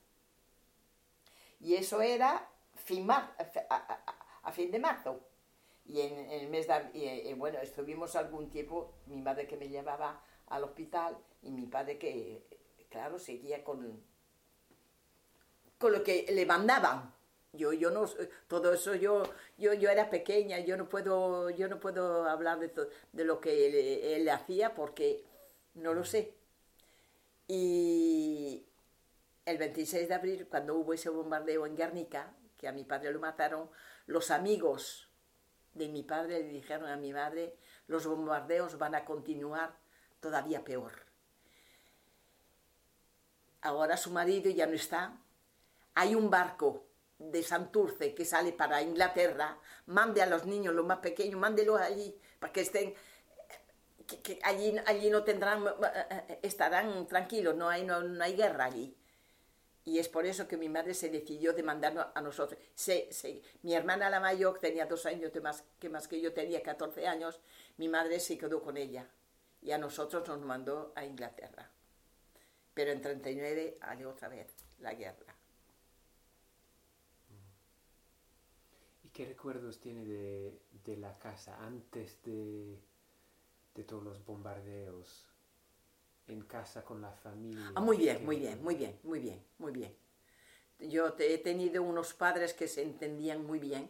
Y eso era fin mar, a, a, a fin de marzo. Y en, en el mes de... Y, y bueno, estuvimos algún tiempo, mi madre que me llevaba al hospital y mi padre que... claro, seguía con, con lo que le mandaban. Yo, yo no, todo eso, yo, yo, yo era pequeña, yo no puedo, yo no puedo hablar de, to, de lo que él, él hacía porque no lo sé. Y el veintiséis de abril, cuando hubo ese bombardeo en Guernica, que a mi padre lo mataron, los amigos de mi padre le dijeron a mi madre, los bombardeos van a continuar todavía peor. Ahora su marido ya no está. Hay un barco de Santurce que sale para Inglaterra. Mande a los niños, los más pequeños, mándelos allí para que estén, que, que allí, allí no tendrán, estarán tranquilos, no hay, no, no hay guerra allí. Y es por eso que mi madre se decidió de mandarnos a nosotros. Se, se, mi hermana la mayor, que tenía dos años de más que, más que yo, tenía catorce años, mi madre se quedó con ella. Y a nosotros nos mandó a Inglaterra. Pero en treinta y nueve hay otra vez la guerra. ¿Y qué recuerdos tiene de, de la casa antes de, de todos los bombardeos? En casa con la familia. Ah, muy bien, muy bien, muy bien, muy bien, muy bien. yo he tenido unos padres que se entendían muy bien.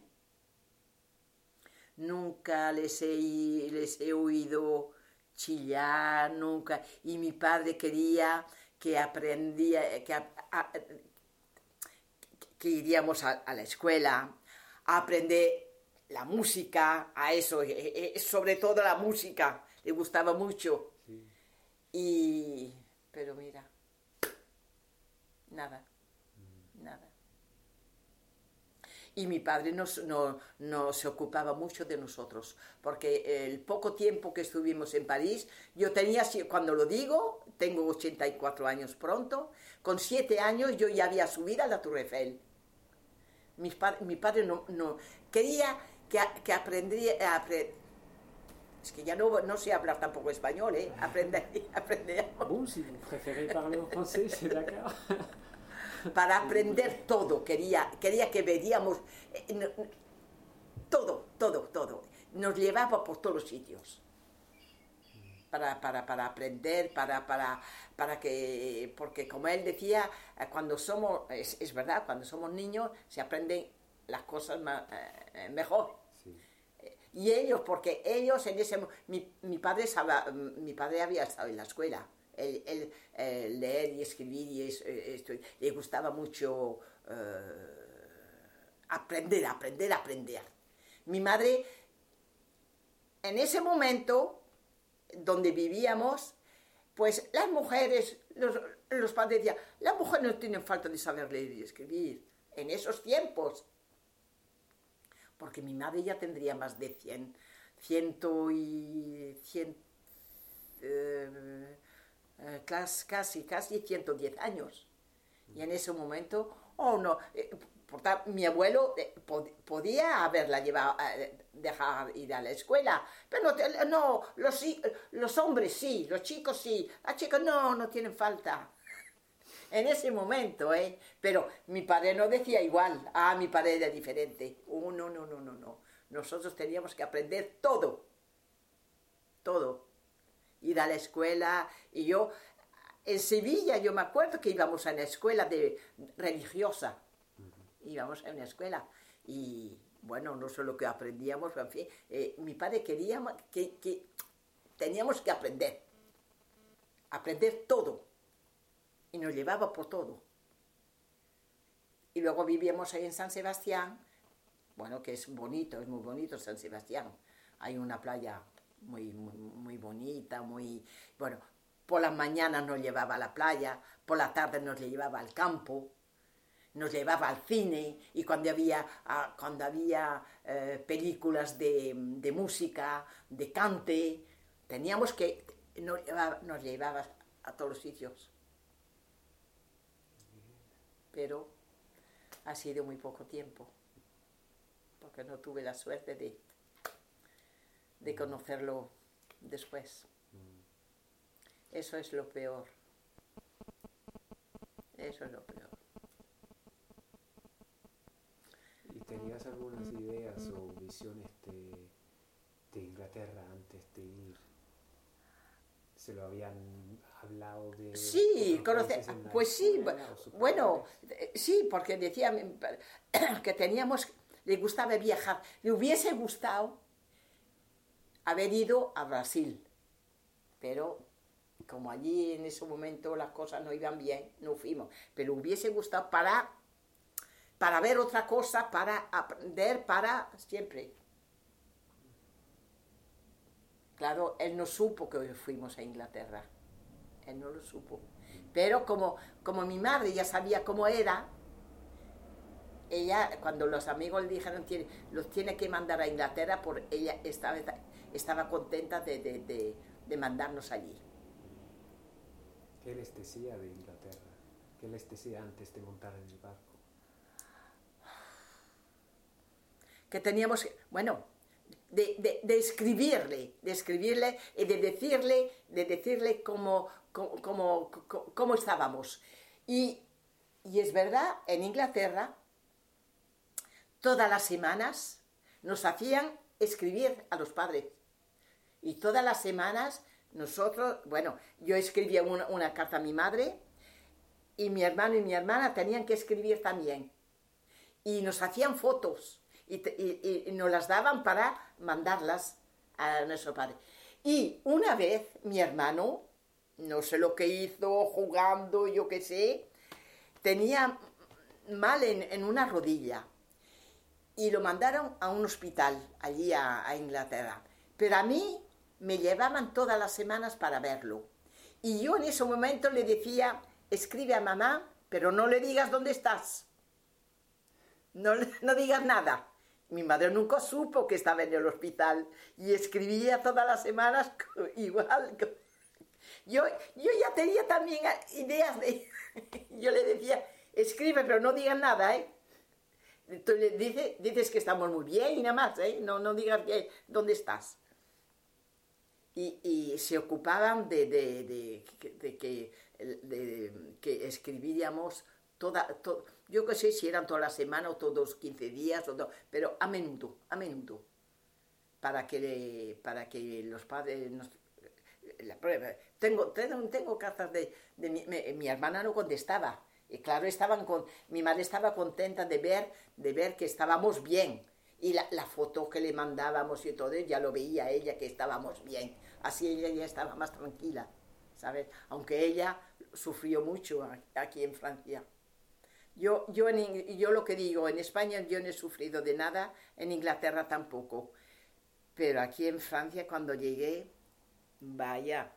Nunca les he, les he oído chillar, nunca. Y mi padre quería que aprendía, que, a, a, que iríamos a, a la escuela a aprender la música, a eso, sobre todo la música, le gustaba mucho. Sí. Y, pero mira, nada, mm. nada. Y mi padre no, no, no se ocupaba mucho de nosotros, porque el poco tiempo que estuvimos en París, yo tenía, cuando lo digo, tengo ochenta y cuatro años pronto, con siete años yo ya había subido a la Torre Eiffel. Mi, pa, mi padre no, no quería que, que aprendiera, apre, es que ya no, no sé hablar tampoco español, ¿eh? Aprender, aprender. Bon, si vous préférez parler en français, c'est d'accord. Para aprender todo, quería, quería que veríamos eh, no, todo, todo, todo. Nos llevaba por todos los sitios. Para, para, para aprender, para, para, para que, porque como él decía, cuando somos, es, es verdad, cuando somos niños se aprenden las cosas más, eh, mejor. Sí. Y ellos, porque ellos en ese, mi, mi padre sabe, mi padre había estado en la escuela. Él, él eh, leer y escribir y es, esto, le gustaba mucho eh, aprender, aprender, aprender. Mi madre, en ese momento donde vivíamos, pues las mujeres, los, los padres decían, las mujeres no tienen falta de saber leer y escribir en esos tiempos, porque mi madre ya tendría más de cien, ciento y cien, eh, Eh, casi, casi ciento diez años. Y en ese momento, oh no, eh, por tal, mi abuelo eh, pod, podía haberla llevado, eh, dejar ir a la escuela, pero no, no los, los hombres sí, los chicos sí, las chicas no, no tienen falta. En ese momento, ¿eh? Pero mi padre no decía igual, ah, mi padre era diferente. Oh, no, no, no, no, no. Nosotros teníamos que aprender todo, todo. Ir a la escuela, y yo, en Sevilla, yo me acuerdo que íbamos a una escuela de, religiosa, uh-huh. íbamos a una escuela, y bueno, no solo que aprendíamos, en fin, eh, mi padre quería que, que teníamos que aprender, aprender todo, y nos llevaba por todo. Y luego vivíamos ahí en San Sebastián, bueno, que es bonito, es muy bonito San Sebastián, hay una playa Muy, muy, muy bonita, muy... Bueno, por las mañanas nos llevaba a la playa, por la tarde nos llevaba al campo, nos llevaba al cine, y cuando había, cuando había eh, películas de, de música, de cante, teníamos que... Nos llevaba, nos llevaba a todos los sitios. Pero ha sido muy poco tiempo, porque no tuve la suerte de... de conocerlo después. Eso es lo peor. Eso es lo peor. ¿Y tenías algunas ideas o visiones de, de Inglaterra antes de ir? ¿Se lo habían hablado de...? Sí, conocer, pues sí, bueno, sí, porque decía que teníamos, le gustaba viajar, le hubiese gustado haber ido a Brasil, pero como allí en ese momento las cosas no iban bien, no fuimos, pero hubiese gustado para, para ver otra cosa, para aprender, para siempre. Claro, él no supo que fuimos a Inglaterra, él no lo supo, pero como, como mi madre ya sabía cómo era, ella, cuando los amigos le dijeron tiene, los tiene que mandar a Inglaterra, por ella estaba, estaba contenta de, de, de, de mandarnos allí. ¿Qué les decía de Inglaterra? ¿Qué les decía antes de montar en el barco? Que teníamos que, bueno, de, de, de escribirle, de escribirle y de decirle, de decirle cómo, cómo, cómo, cómo estábamos. Y, y es verdad, en Inglaterra, todas las semanas nos hacían escribir a los padres. Y todas las semanas nosotros, bueno, yo escribía una, una carta a mi madre y mi hermano y mi hermana tenían que escribir también. Y nos hacían fotos y, y, y nos las daban para mandarlas a nuestro padre. Y una vez mi hermano, no sé lo que hizo, jugando, yo qué sé, tenía mal en, en una rodilla y lo mandaron a un hospital allí a, a Inglaterra. Pero a mí me llevaban todas las semanas para verlo. Y yo en ese momento le decía, escribe a mamá, pero no le digas dónde estás. No, no digas nada. Mi madre nunca supo que estaba en el hospital y escribía todas las semanas igual. Yo, yo ya tenía también ideas de... Yo le decía, escribe, pero no digas nada, ¿eh? Entonces dice, dices que estamos muy bien y nada más, ¿eh? No, no digas que, dónde estás. Y, y se ocupaban de, de, de, de, de, que, de, de que escribíamos toda, to, yo qué sé si eran toda la semana o todos los quince días, o todo, pero a menudo, a menudo, para que, le, para que los padres nos... La prueba. Tengo, tengo, tengo cartas de, de mi, mi, mi hermana no contestaba, y claro, estaban con, mi madre estaba contenta de ver, de ver que estábamos bien, y la, la foto que le mandábamos y todo, ya lo veía ella que estábamos bien, así ella ya estaba más tranquila, ¿sabes? Aunque ella sufrió mucho aquí en Francia. Yo, yo, en, yo lo que digo, en España yo no he sufrido de nada, en Inglaterra tampoco, pero aquí en Francia cuando llegué, vaya,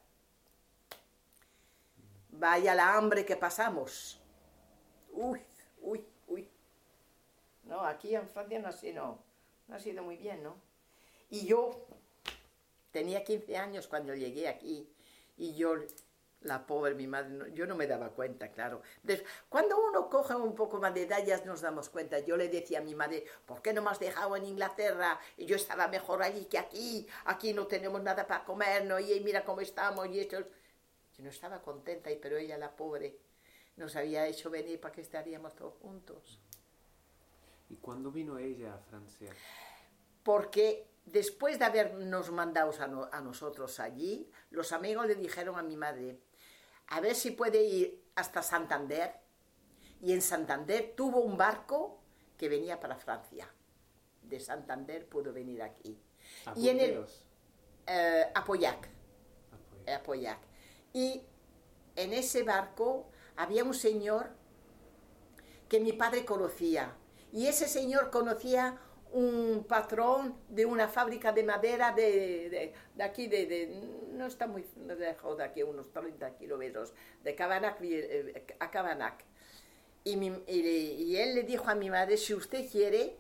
vaya la hambre que pasamos. Uy, uy, uy. No, aquí en Francia no ha sido, no ha sido muy bien, ¿no? Y yo tenía quince años cuando llegué aquí y yo, la pobre, mi madre, yo no me daba cuenta, claro. Cuando uno coge un poco más de edad ya nos damos cuenta. Yo le decía a mi madre, ¿por qué no me has dejado en Inglaterra? Y yo estaba mejor allí que aquí, aquí no tenemos nada para comer, ¿no? Y mira cómo estamos y esto. Yo no estaba contenta, pero ella, la pobre, nos había hecho venir para que estaríamos todos juntos. ¿Y cuándo vino ella a Francia? Porque después de habernos mandado a, no, a nosotros allí, los amigos le dijeron a mi madre, a ver si puede ir hasta Santander, y en Santander tuvo un barco que venía para Francia. De Santander pudo venir aquí. ¿A y en el Burdeos? eh, a Pauillac, Apoyo. a Pauillac. Y en ese barco había un señor que mi padre conocía, y ese señor conocía un patrón de una fábrica de madera de, de, de aquí, de, de, no está muy lejos de aquí, unos treinta kilómetros, de Cabanac a Cabanac. Y, mi, y, y él le dijo a mi madre, si usted quiere,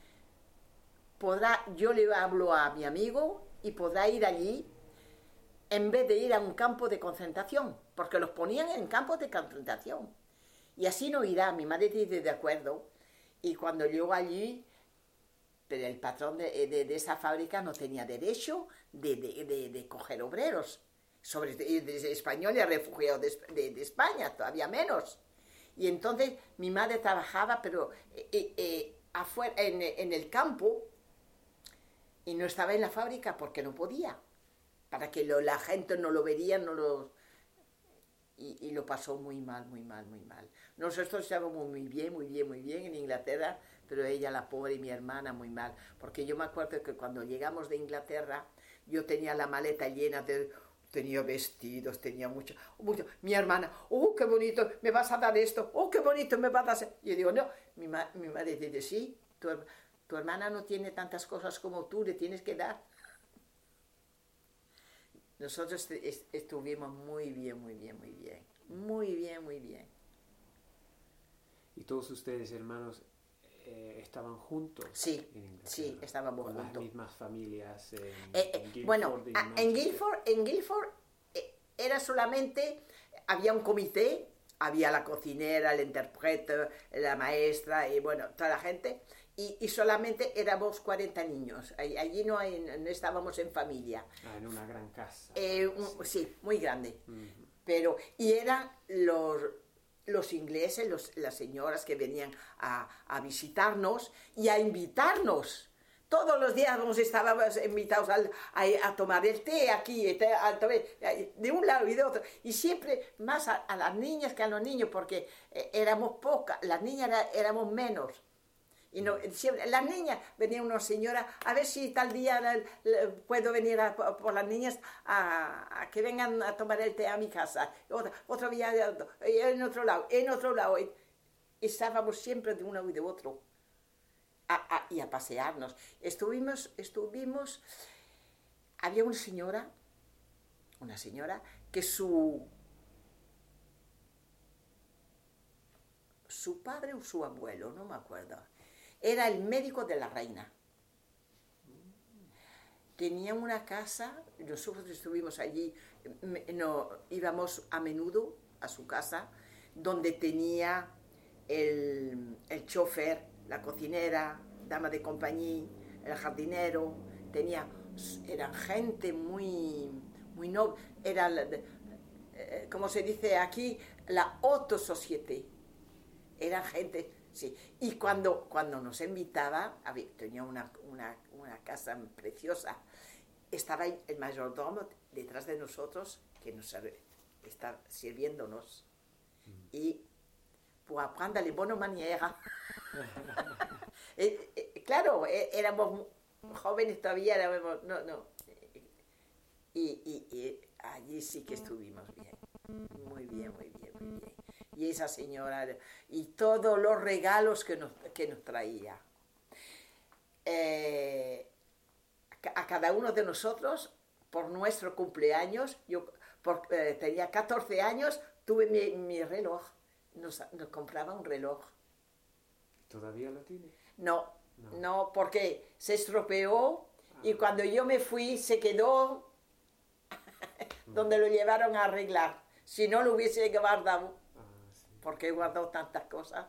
podrá, yo le hablo a mi amigo y podrá ir allí en vez de ir a un campo de concentración, porque los ponían en campos de concentración. Y así no irá. Mi madre dice, de acuerdo. Y cuando llegó allí, pero el patrón de, de, de esa fábrica no tenía derecho de, de, de, de coger obreros, sobre de, de españoles refugiados de, de, de España, todavía menos. Y entonces mi madre trabajaba, pero eh, eh, afuera, en, en el campo, y no estaba en la fábrica porque no podía, para que lo, la gente no lo vería, no lo... Y, y lo pasó muy mal, muy mal, muy mal. Nosotros estábamos muy bien, muy bien, muy bien en Inglaterra, pero ella, la pobre, y mi hermana, muy mal. Porque yo me acuerdo que cuando llegamos de Inglaterra, yo tenía la maleta llena de... Tenía vestidos, tenía mucho, mucho. Mi hermana, ¡oh, qué bonito! ¿Me vas a dar esto? ¡Oh, qué bonito! ¿Me vas a hacer? Y yo digo, no. Mi, ma mi madre dice, sí, tu, tu hermana no tiene tantas cosas como tú, le tienes que dar. Nosotros est estuvimos muy bien, muy bien, muy bien. Muy bien, muy bien. ¿Y todos ustedes, hermanos, eh, estaban juntos? Sí, en Inglaterra, sí, estábamos con juntos. Con las mismas familias en, eh, eh, en Guildford. Bueno, y a, en Guildford, en Guildford eh, era solamente, había un comité, había la cocinera, el intérprete, la maestra, y bueno, toda la gente, y, y solamente éramos cuarenta niños. Allí no, hay, no estábamos en familia. Ah, en una gran casa. Eh, un, sí. sí, muy grande. Uh-huh. Pero, y eran los, los ingleses, los, las señoras que venían a, a visitarnos y a invitarnos. todos los días nos estábamos invitados al, a, a tomar el té aquí, el té, al, de un lado y de otro. Y siempre más a, a las niñas que a los niños, porque eh, éramos pocas, las niñas era, éramos menos. Y no, siempre, las niñas, venía una señora, a ver si tal día la, la, puedo venir a, por las niñas a, a que vengan a tomar el té a mi casa. Otra, otro día en otro lado, en otro lado. Y estábamos siempre de uno y de otro. A, a, y a pasearnos. Estuvimos, estuvimos, había una señora, una señora que su, su padre o su abuelo, no me acuerdo, era el médico de la reina. Tenía una casa, nosotros estuvimos allí, no, íbamos a menudo a su casa, donde tenía el, el chofer, la cocinera, dama de compañía, el jardinero, tenía, eran gente muy, muy noble, era, eh, como se dice aquí, la haute société, eran gente, sí, y cuando, cuando nos invitaba, había, tenía una, una, una casa preciosa, estaba el mayordomo detrás de nosotros, que nos estaba sirviéndonos, y pour apprendre les bonnes manières. eh, eh, claro, eh, éramos jóvenes todavía, éramos, no, no. Y, y, y allí sí que estuvimos bien, muy bien, muy bien, muy bien. Y esa señora, y todos los regalos que nos, que nos traía. Eh, a cada uno de nosotros, por nuestro cumpleaños, yo por, eh, tenía catorce años, tuve mi, mi reloj. Nos, nos compraba un reloj. ¿Todavía lo tiene? No, no, no, porque se estropeó ah. y cuando yo me fui se quedó donde lo llevaron a arreglar. Si no, lo hubiese guardado. Ah, sí. Porque he guardado tantas cosas.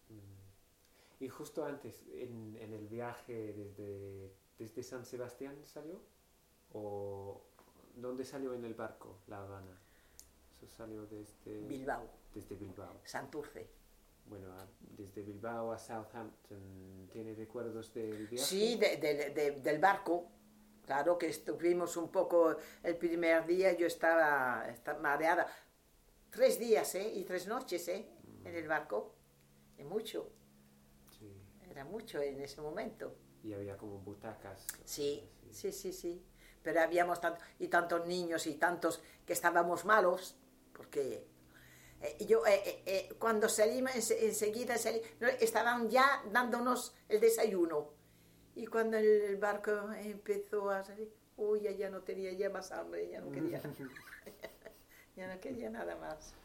Y justo antes, en, en el viaje desde, desde San Sebastián salió, ¿o dónde salió en el barco, La Habana? Eso salió desde Bilbao. Desde Bilbao. Santurce. Bueno, a, desde Bilbao a Southampton, ¿tiene recuerdos del viaje? Sí, de, de, de, del barco. Claro que estuvimos un poco, el primer día yo estaba, estaba mareada. Tres días, ¿eh? Y tres noches, ¿eh? Mm. En el barco. Es mucho. Sí. Era mucho en ese momento. Y había como butacas. Sí, sí, sí, sí. Pero habíamos tanto, y tantos niños y tantos que estábamos malos, porque eh, yo eh, eh, cuando salimos enseguida salí, estaban ya dándonos el desayuno. Y cuando el barco empezó a salir, uy, ya, ya no tenía ya más hambre, ya no quería ya no quería nada más.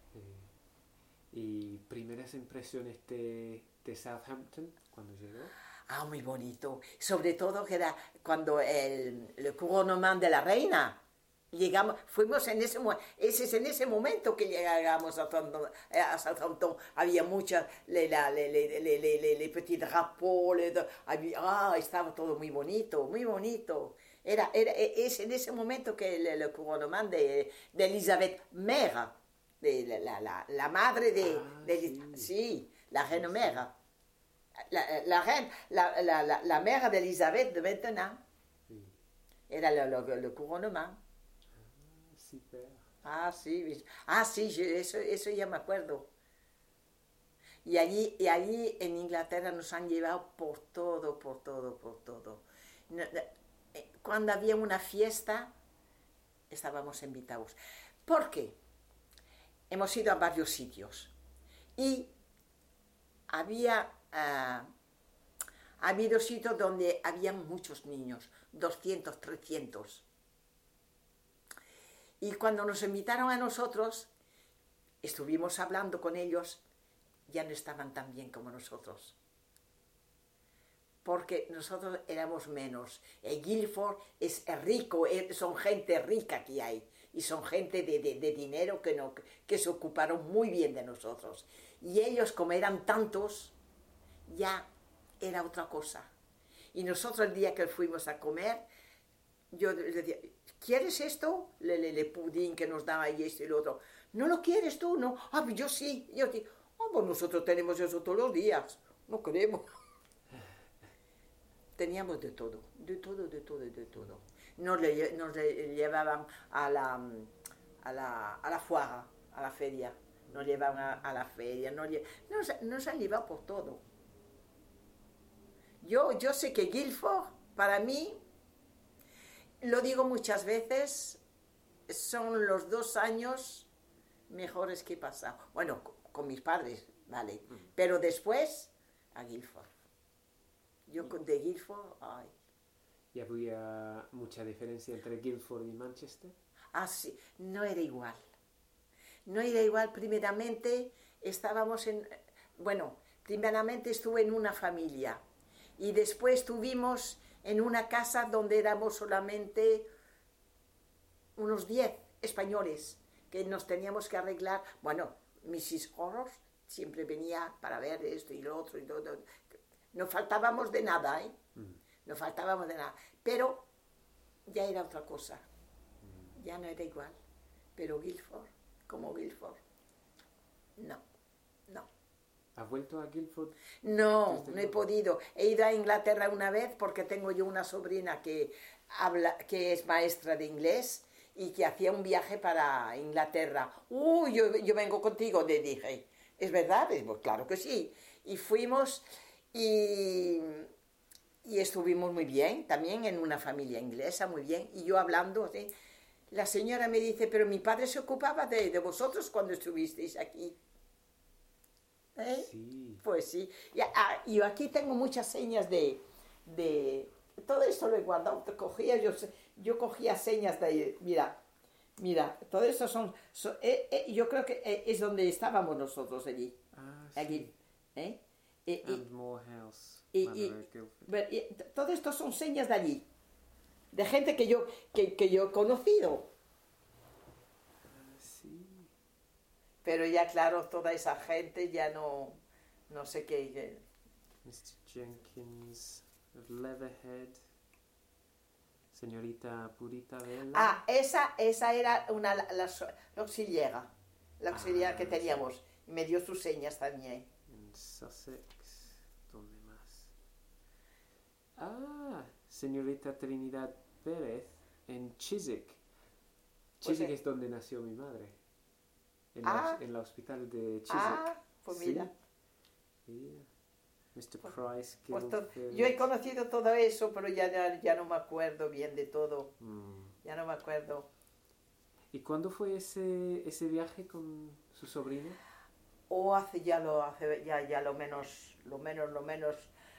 Sí. ¿Y primeras impresiones de, de Southampton cuando llegó? Ah, muy bonito. Sobre todo que era cuando el, el couronnement de la reina. Llegamos, fuimos en ese momento, ese es en ese momento que llegamos a Southampton. A Southampton. Había muchas, le, la, le, le, le, le, le, le petits drapeaux, le, había, ah, estaba todo muy bonito, muy bonito. Era, era, es en ese momento que el, el couronnement de, de Elizabeth Mère, de la, la, la madre de, ah, de sí. sí, la reine Mère. La, la reine, la, la, la, la mère d'Elisabeth de maintenant. Sí. Era le, le, le couronnement. Ah, super. Ah, sí, ah, sí, yo, eso, eso ya me acuerdo. Y allí, y allí en Inglaterra nos han llevado por todo, por todo, por todo. Cuando había una fiesta, estábamos invitados. ¿Por qué? Hemos ido a varios sitios. Y había... Uh, ha habido sitios donde había muchos niños, doscientos, trescientos. Y cuando nos invitaron a nosotros, estuvimos hablando con ellos, ya no estaban tan bien como nosotros. Porque nosotros éramos menos. El Guildford es rico, son gente rica que hay. Y son gente de, de, de dinero que, no, que se ocuparon muy bien de nosotros. Y ellos, como eran tantos, ya era otra cosa. Y nosotros el día que fuimos a comer, yo le decía, ¿quieres esto? Le, le, le pudín que nos daba y esto y lo otro. ¿No lo quieres tú? No. Ah, pues yo sí. Yo digo, oh, pues nosotros tenemos eso todos los días. No queremos. teníamos de todo, de todo, de todo, de todo. Nos, le, nos le llevaban a la, a la, a la foire, a la feria, nos llevaban a, a la feria, nos, nos, nos han llevado por todo. Yo, yo sé que Guildford, para mí, lo digo muchas veces, son los dos años mejores que he pasado. Bueno, con, con mis padres, vale, mm. pero después a Guildford. Yo de Guildford, ay. ¿Y había mucha diferencia entre Guildford y Manchester? Ah, sí, no era igual. No era igual, primeramente estábamos en... Bueno, primeramente estuve en una familia y después estuvimos en una casa donde éramos solamente unos diez españoles que nos teníamos que arreglar. Bueno, missus Horrors siempre venía para ver esto y lo otro y todo. No faltábamos de nada, ¿eh? Mm. No faltábamos de nada. Pero ya era otra cosa. Mm. Ya no era igual. Pero Guildford, como Guildford, no, no. ¿Has vuelto a Guildford? No, no he podido. He ido a Inglaterra una vez porque tengo yo una sobrina que habla, que es maestra de inglés y que hacía un viaje para Inglaterra. Uy, yo, yo vengo contigo, le dije. ¿Es verdad? Pues claro que sí. Y fuimos y, y estuvimos muy bien, también en una familia inglesa, muy bien. Y yo hablando, ¿sí? La señora me dice, pero mi padre se ocupaba de, de vosotros cuando estuvisteis aquí. ¿Eh? Sí. Pues sí. Y, ah, yo aquí tengo muchas señas de, de... Todo esto lo he guardado. Cogía, yo, yo cogía señas de... Mira, mira, todo esto son... son eh, eh, yo creo que eh, es donde estábamos nosotros allí. Ah, aquí. Sí. ¿Eh? Y, y, Morehouse. Y, y, y, y todo esto son señas de allí. De gente que yo, que, que yo he conocido. Ah, sí. Pero ya, claro, toda esa gente ya no, no sé qué. mister Jenkins, Leatherhead, señorita Purita Vela. Ah, esa, esa era una, la, la, la auxiliera, la auxiliera ah, que teníamos. Sí. Y me dio sus señas también. En Sussex, ¿dónde más? Ah, señorita Trinidad Pérez, en Chiswick. Chiswick pues es donde nació mi madre. En, ah, la, en el hospital de Chiswick. Ah, pues mira. Sí. Yeah. mister Pues, Price. Pues to, yo he conocido todo eso, pero ya, ya, ya no me acuerdo bien de todo. Mm. Ya no me acuerdo. ¿Y cuándo fue ese, ese viaje con su sobrino? O oh, hace ya lo hace ya, ya lo menos, lo menos, lo menos,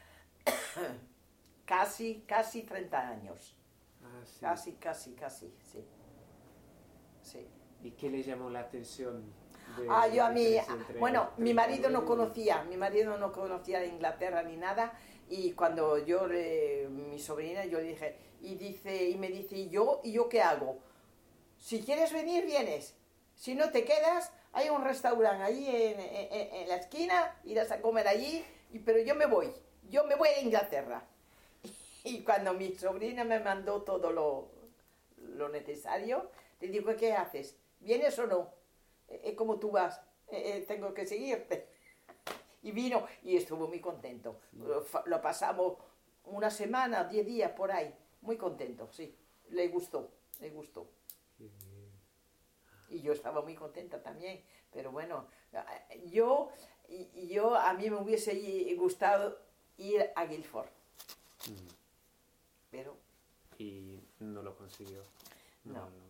casi, casi treinta años. Ah, sí. Casi, casi, casi, sí. Sí. ¿Y qué le llamó la atención? De, ah, yo a mí, bueno, mi marido no conocía, mi marido no conocía Inglaterra ni nada, y cuando yo, eh, mi sobrina, yo le dije, y dice, y me dice, ¿y yo, y yo qué hago? Si quieres venir, vienes, si no te quedas, hay un restaurante ahí en, en, en la esquina, irás a comer allí, y, pero yo me voy, yo me voy a Inglaterra. Y cuando mi sobrina me mandó todo lo, lo necesario, le digo, ¿qué haces? ¿Vienes o no? Eh, ¿Cómo tú vas? Eh, eh, tengo que seguirte. Y vino y estuvo muy contento. Sí. Lo, lo pasamos una semana, diez días por ahí. Muy contento, sí. Le gustó, le gustó. Sí. Y yo estaba muy contenta también. Pero bueno, yo, yo a mí me hubiese gustado ir a Guildford. Mm. Pero... Y no lo consiguió. No. no.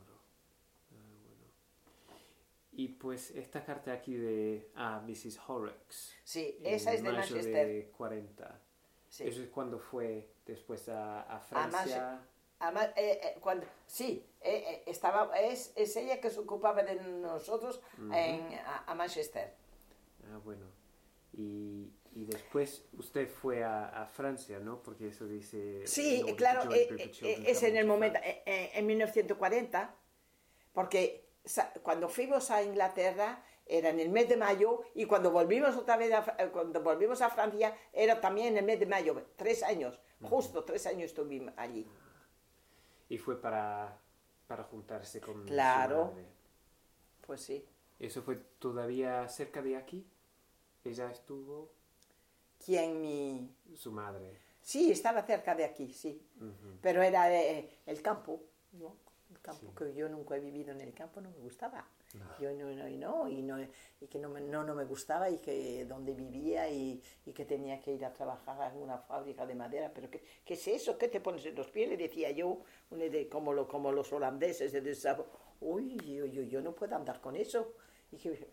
Y pues esta carta aquí de ah, missus Horrocks. Sí, esa es de Manchester. De cuarenta. Sí. Eso es cuando fue después a, a Francia. Además, eh, eh, cuando, sí, eh, eh, estaba, es, es ella que se ocupaba de nosotros uh-huh. en, a, a Manchester. Ah, bueno. Y, y después usted fue a, a Francia, ¿no? Porque eso dice... Sí, claro, eh, eh, es en el momento, eh, en mil novecientos cuarenta, porque... Cuando fuimos a Inglaterra era en el mes de mayo y cuando volvimos otra vez a, cuando volvimos a Francia era también en el mes de mayo, tres años, uh-huh. justo tres años estuvimos allí. Y fue para, para juntarse con claro. su madre. Pues sí. ¿Eso fue todavía cerca de aquí? ¿Ella estuvo? ¿Quién? Mi... Su madre. Sí, estaba cerca de aquí, sí. Uh-huh. Pero era eh, el campo, ¿no? El campo sí. Que yo nunca he vivido en el campo, no me gustaba. No. Yo no, no, y no, y no, y que no me, no, no me gustaba, y que donde vivía, y, y que tenía que ir a trabajar en una fábrica de madera. Pero ¿qué, qué es eso? ¿Qué te pones en los pies? Le decía yo, como, lo, como los holandeses, de esa, uy, yo, yo, yo no puedo andar con eso. Y que,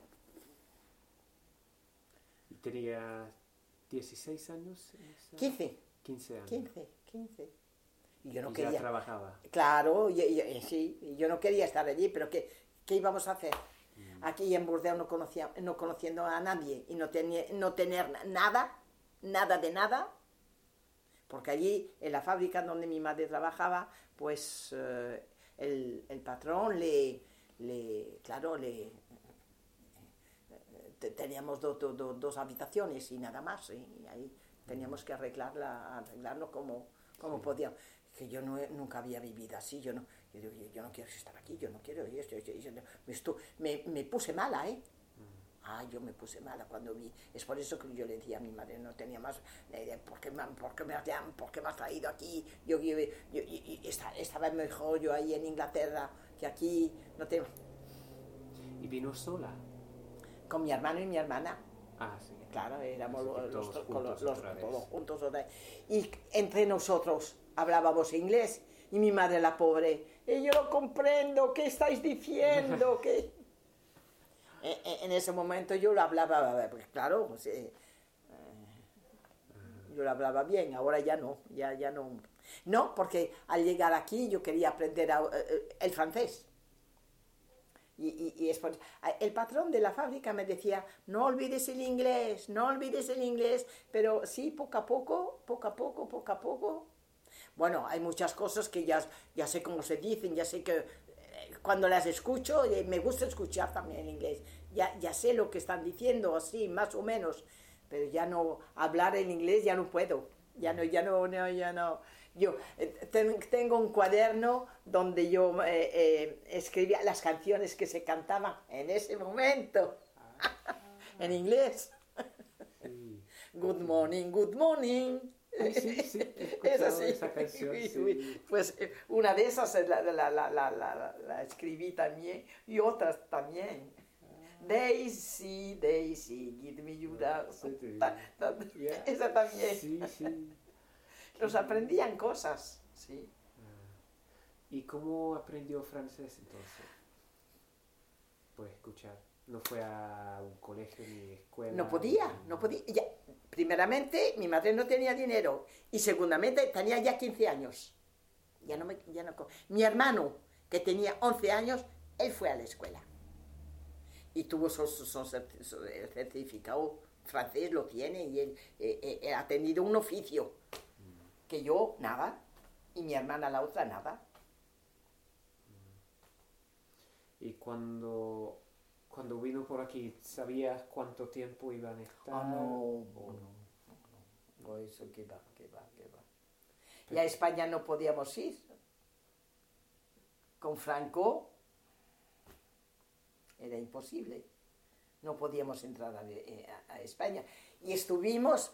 ¿tenía dieciséis años? Esa... quince. quince años. quince, quince. Y yo no y quería... ya trabajaba. Claro, y, y, sí, yo no quería estar allí, pero ¿qué, qué íbamos a hacer? Mm. Aquí en Burdeos no, conocía, no conociendo a nadie y no, tenía, no tener nada, nada de nada, porque allí, en la fábrica donde mi madre trabajaba, pues eh, el, el patrón le, le, claro, le... teníamos do, do, do, dos habitaciones y nada más, y ahí teníamos que arreglarla, arreglarlo como, como sí. podíamos. Que yo no, nunca había vivido así, yo no, yo, yo, yo no quiero estar aquí, yo no quiero esto, yo, yo, yo, esto, me, me puse mala, ¿eh? Mm. Ah, yo me puse mala cuando vi, es por eso que yo le decía a mi madre, no tenía más, eh, ¿por, qué, por, qué me has, ¿por qué me has traído aquí? Yo, yo, yo, yo, yo estaba, estaba mejor yo ahí en Inglaterra que aquí, no te... ¿Y vino sola? Con mi hermano y mi hermana. Ah, sí. Claro, éramos los, todos, los, juntos, los, los, todos juntos. Y entre nosotros hablábamos inglés. Y mi madre, la pobre, y yo lo comprendo, ¿qué estáis diciendo? ¿Qué? en, en ese momento yo lo hablaba, pues claro, pues, eh, yo lo hablaba bien, ahora ya no, ya, ya no. No, porque al llegar aquí yo quería aprender a, eh, el francés. Y, y, y es por, el patrón de la fábrica me decía, no olvides el inglés, no olvides el inglés, pero sí, poco a poco, poco a poco, poco a poco. Bueno, hay muchas cosas que ya, ya sé cómo se dicen, ya sé que eh, cuando las escucho, eh, me gusta escuchar también el inglés, ya, ya sé lo que están diciendo, así, más o menos, pero ya no, hablar el inglés ya no puedo, ya no, ya no, no ya no. Yo eh, ten, tengo un cuaderno donde yo eh, eh, escribía las canciones que se cantaban en ese momento, ah. en inglés. Sí. Good morning, good morning. Ay, sí, sí, es así. Esa canción, sí. Pues una de esas la, la, la, la, la, la escribí también, y otras también. Ah. Daisy, Daisy, give me your love. Yeah. Esa también. Sí, sí. Nos aprendían cosas, sí. ¿Y cómo aprendió francés entonces? Pues escuchar. ¿No fue a un colegio ni escuela? No podía, ni... no podía. Ya, primeramente, mi madre no tenía dinero. Y segundamente, tenía ya quince años. Ya no me, ya no, mi hermano, que tenía once años, él fue a la escuela. Y tuvo su, su, su, su certificado francés, lo tiene, y él eh, eh, ha tenido un oficio. Que yo, nada. Y mi hermana, la otra, nada. Y cuando... Cuando vino por aquí, ¿sabías cuánto tiempo iban a estar? Oh, no, oh, no, no, no, eso que va, que va, que va. Y a España no podíamos ir. Con Franco era imposible. No podíamos entrar a, a, a España. Y estuvimos,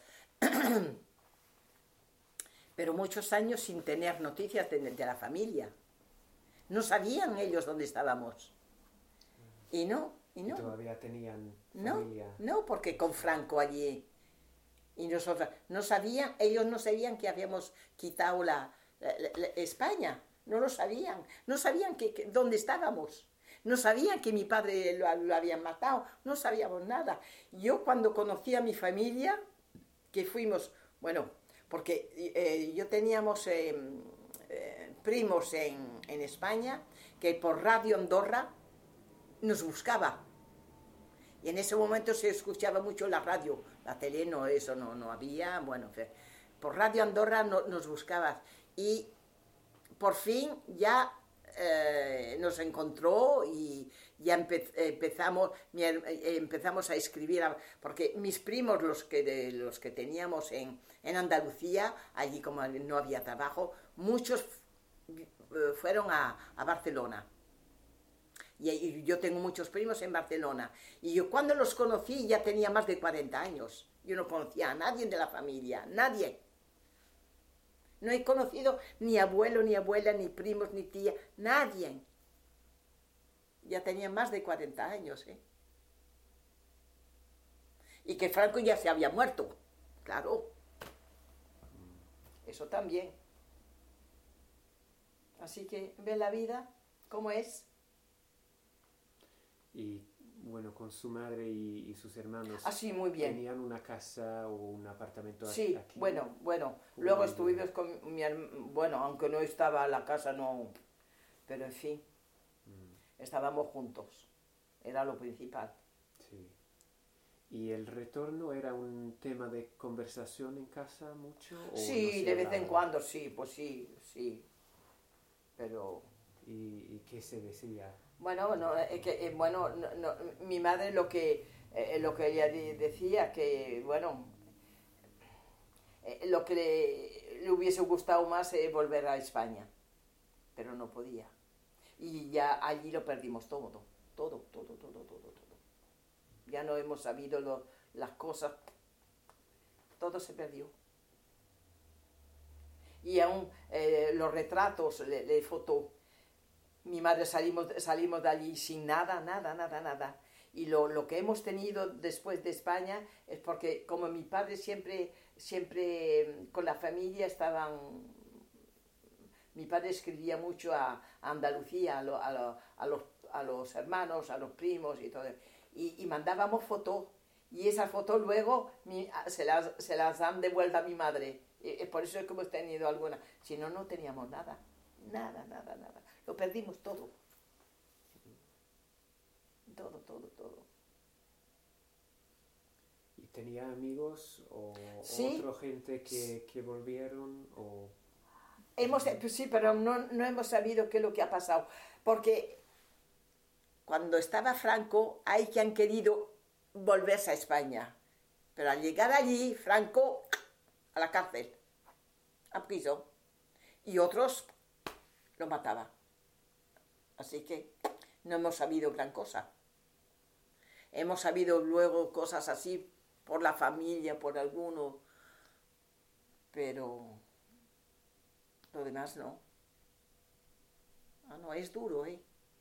pero muchos años sin tener noticias de, de la familia. No sabían ellos dónde estábamos. Y no. Y no. ¿Y todavía tenían familia? No, no, porque con Franco allí, y nosotros, no sabían, ellos no sabían que habíamos quitado la, la, la España, no lo sabían, no sabían que, que, dónde estábamos, no sabían que mi padre lo, lo habían matado, no sabíamos nada. Yo cuando conocí a mi familia, que fuimos, bueno, porque eh, yo teníamos eh, eh, primos en, en España, que por Radio Andorra nos buscaba. Y en ese momento se escuchaba mucho la radio, la tele no, eso no, no había, bueno, por Radio Andorra no, nos buscaba. Y por fin ya eh, nos encontró y ya empe empezamos, empezamos a escribir, porque mis primos, los que, de, los que teníamos en, en Andalucía, allí como no había trabajo, muchos fueron a, a Barcelona. Y yo tengo muchos primos en Barcelona. Y yo cuando los conocí ya tenía más de cuarenta años. Yo no conocía a nadie de la familia, nadie. No he conocido ni abuelo, ni abuela, ni primos, ni tía, nadie. Ya tenía más de cuarenta años, ¿eh? Y que Franco ya se había muerto, claro. Eso también. Así que ve la vida como es. Y bueno, con su madre y, y sus hermanos. Ah, sí, muy bien. ¿Tenían una casa o un apartamento sí, aquí? Sí, bueno, bueno. Luego muy estuvimos bien. Con mi hermano, bueno, aunque no estaba la casa, no. Pero en fin, mm. estábamos juntos. Era lo principal. Sí. ¿Y el retorno era un tema de conversación en casa mucho? ¿O sí, no de vez en cuando, sí, pues sí, sí. Pero... ¿Y, y qué se decía? Bueno, bueno, es que, eh, bueno no, no, mi madre lo que, eh, lo que ella de, decía, que, bueno, eh, lo que le, le hubiese gustado más es volver a España, pero no podía. Y ya allí lo perdimos todo, todo, todo, todo, todo, todo. Ya no hemos sabido lo, las cosas, todo se perdió. Y aún eh, los retratos, le, le foto, mi madre salimos, salimos de allí sin nada, nada, nada, nada. Y lo, lo que hemos tenido después de España es porque como mi padre siempre, siempre con la familia estaban... Mi padre escribía mucho a, a Andalucía, a, lo, a, lo, a, los, a los hermanos, a los primos y todo. Y, y mandábamos fotos. Y esas fotos luego mi, se, las, se las dan de vuelta a mi madre. Y, y por eso es que hemos tenido alguna. Si no, no teníamos nada. Nada, nada, nada. Lo perdimos todo. Todo, todo, todo. ¿Y tenía amigos o ¿Sí? otra gente que, que volvieron? O... Hemos, pues sí, pero no, no hemos sabido qué es lo que ha pasado. Porque cuando estaba Franco, hay que han querido volverse a España. Pero al llegar allí, Franco a la cárcel, a prisión. Y otros lo mataba. Así que no hemos sabido gran cosa. Hemos sabido luego cosas así por la familia, por alguno, pero lo demás no. Ah, no, es duro, ¿eh?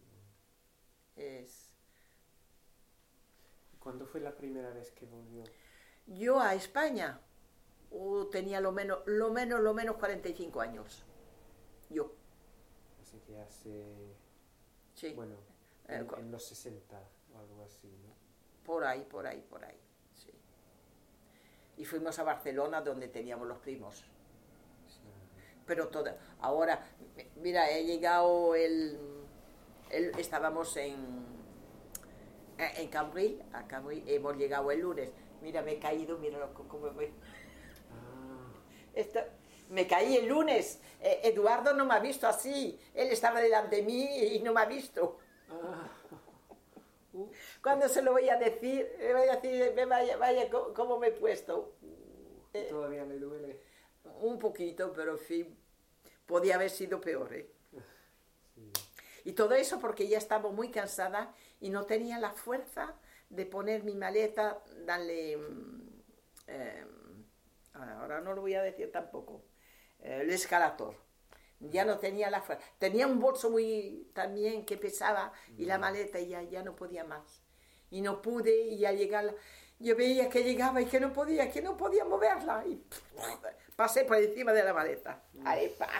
Es... ¿Cuándo fue la primera vez que volvió? Yo a España uh, tenía lo menos, lo menos, lo menos cuarenta y cinco años. Yo. Así que hace... Sí. Bueno, en, eh, en los sesenta o algo así, ¿no? Por ahí, por ahí, por ahí, sí. Y fuimos a Barcelona donde teníamos los primos. Sí. Pero toda, ahora, mira, he llegado el, el estábamos en, en Cambril, a Cambril, hemos llegado el lunes. Mira, me he caído, mira cómo me... Ah. Esto, me caí el lunes. Eh, Eduardo no me ha visto así. Él estaba delante de mí y no me ha visto. Ah. Uh. Cuando se lo voy a decir, le voy a decir, vaya, vaya, cómo me he puesto. Uh, ¿Todavía le duele? Un poquito, pero en fin, podía haber sido peor, ¿eh? Sí. Y todo eso porque ya estaba muy cansada y no tenía la fuerza de poner mi maleta, darle... Eh, ahora no lo voy a decir tampoco. Eh, el escalator. Ya no tenía la fuerza. Tenía un bolso muy también que pesaba y la maleta ya, ya no podía más. Y no pude y al llegar yo veía que llegaba y que no podía, que no podía moverla. Y pasé por encima de la maleta. ¡Ay, paz!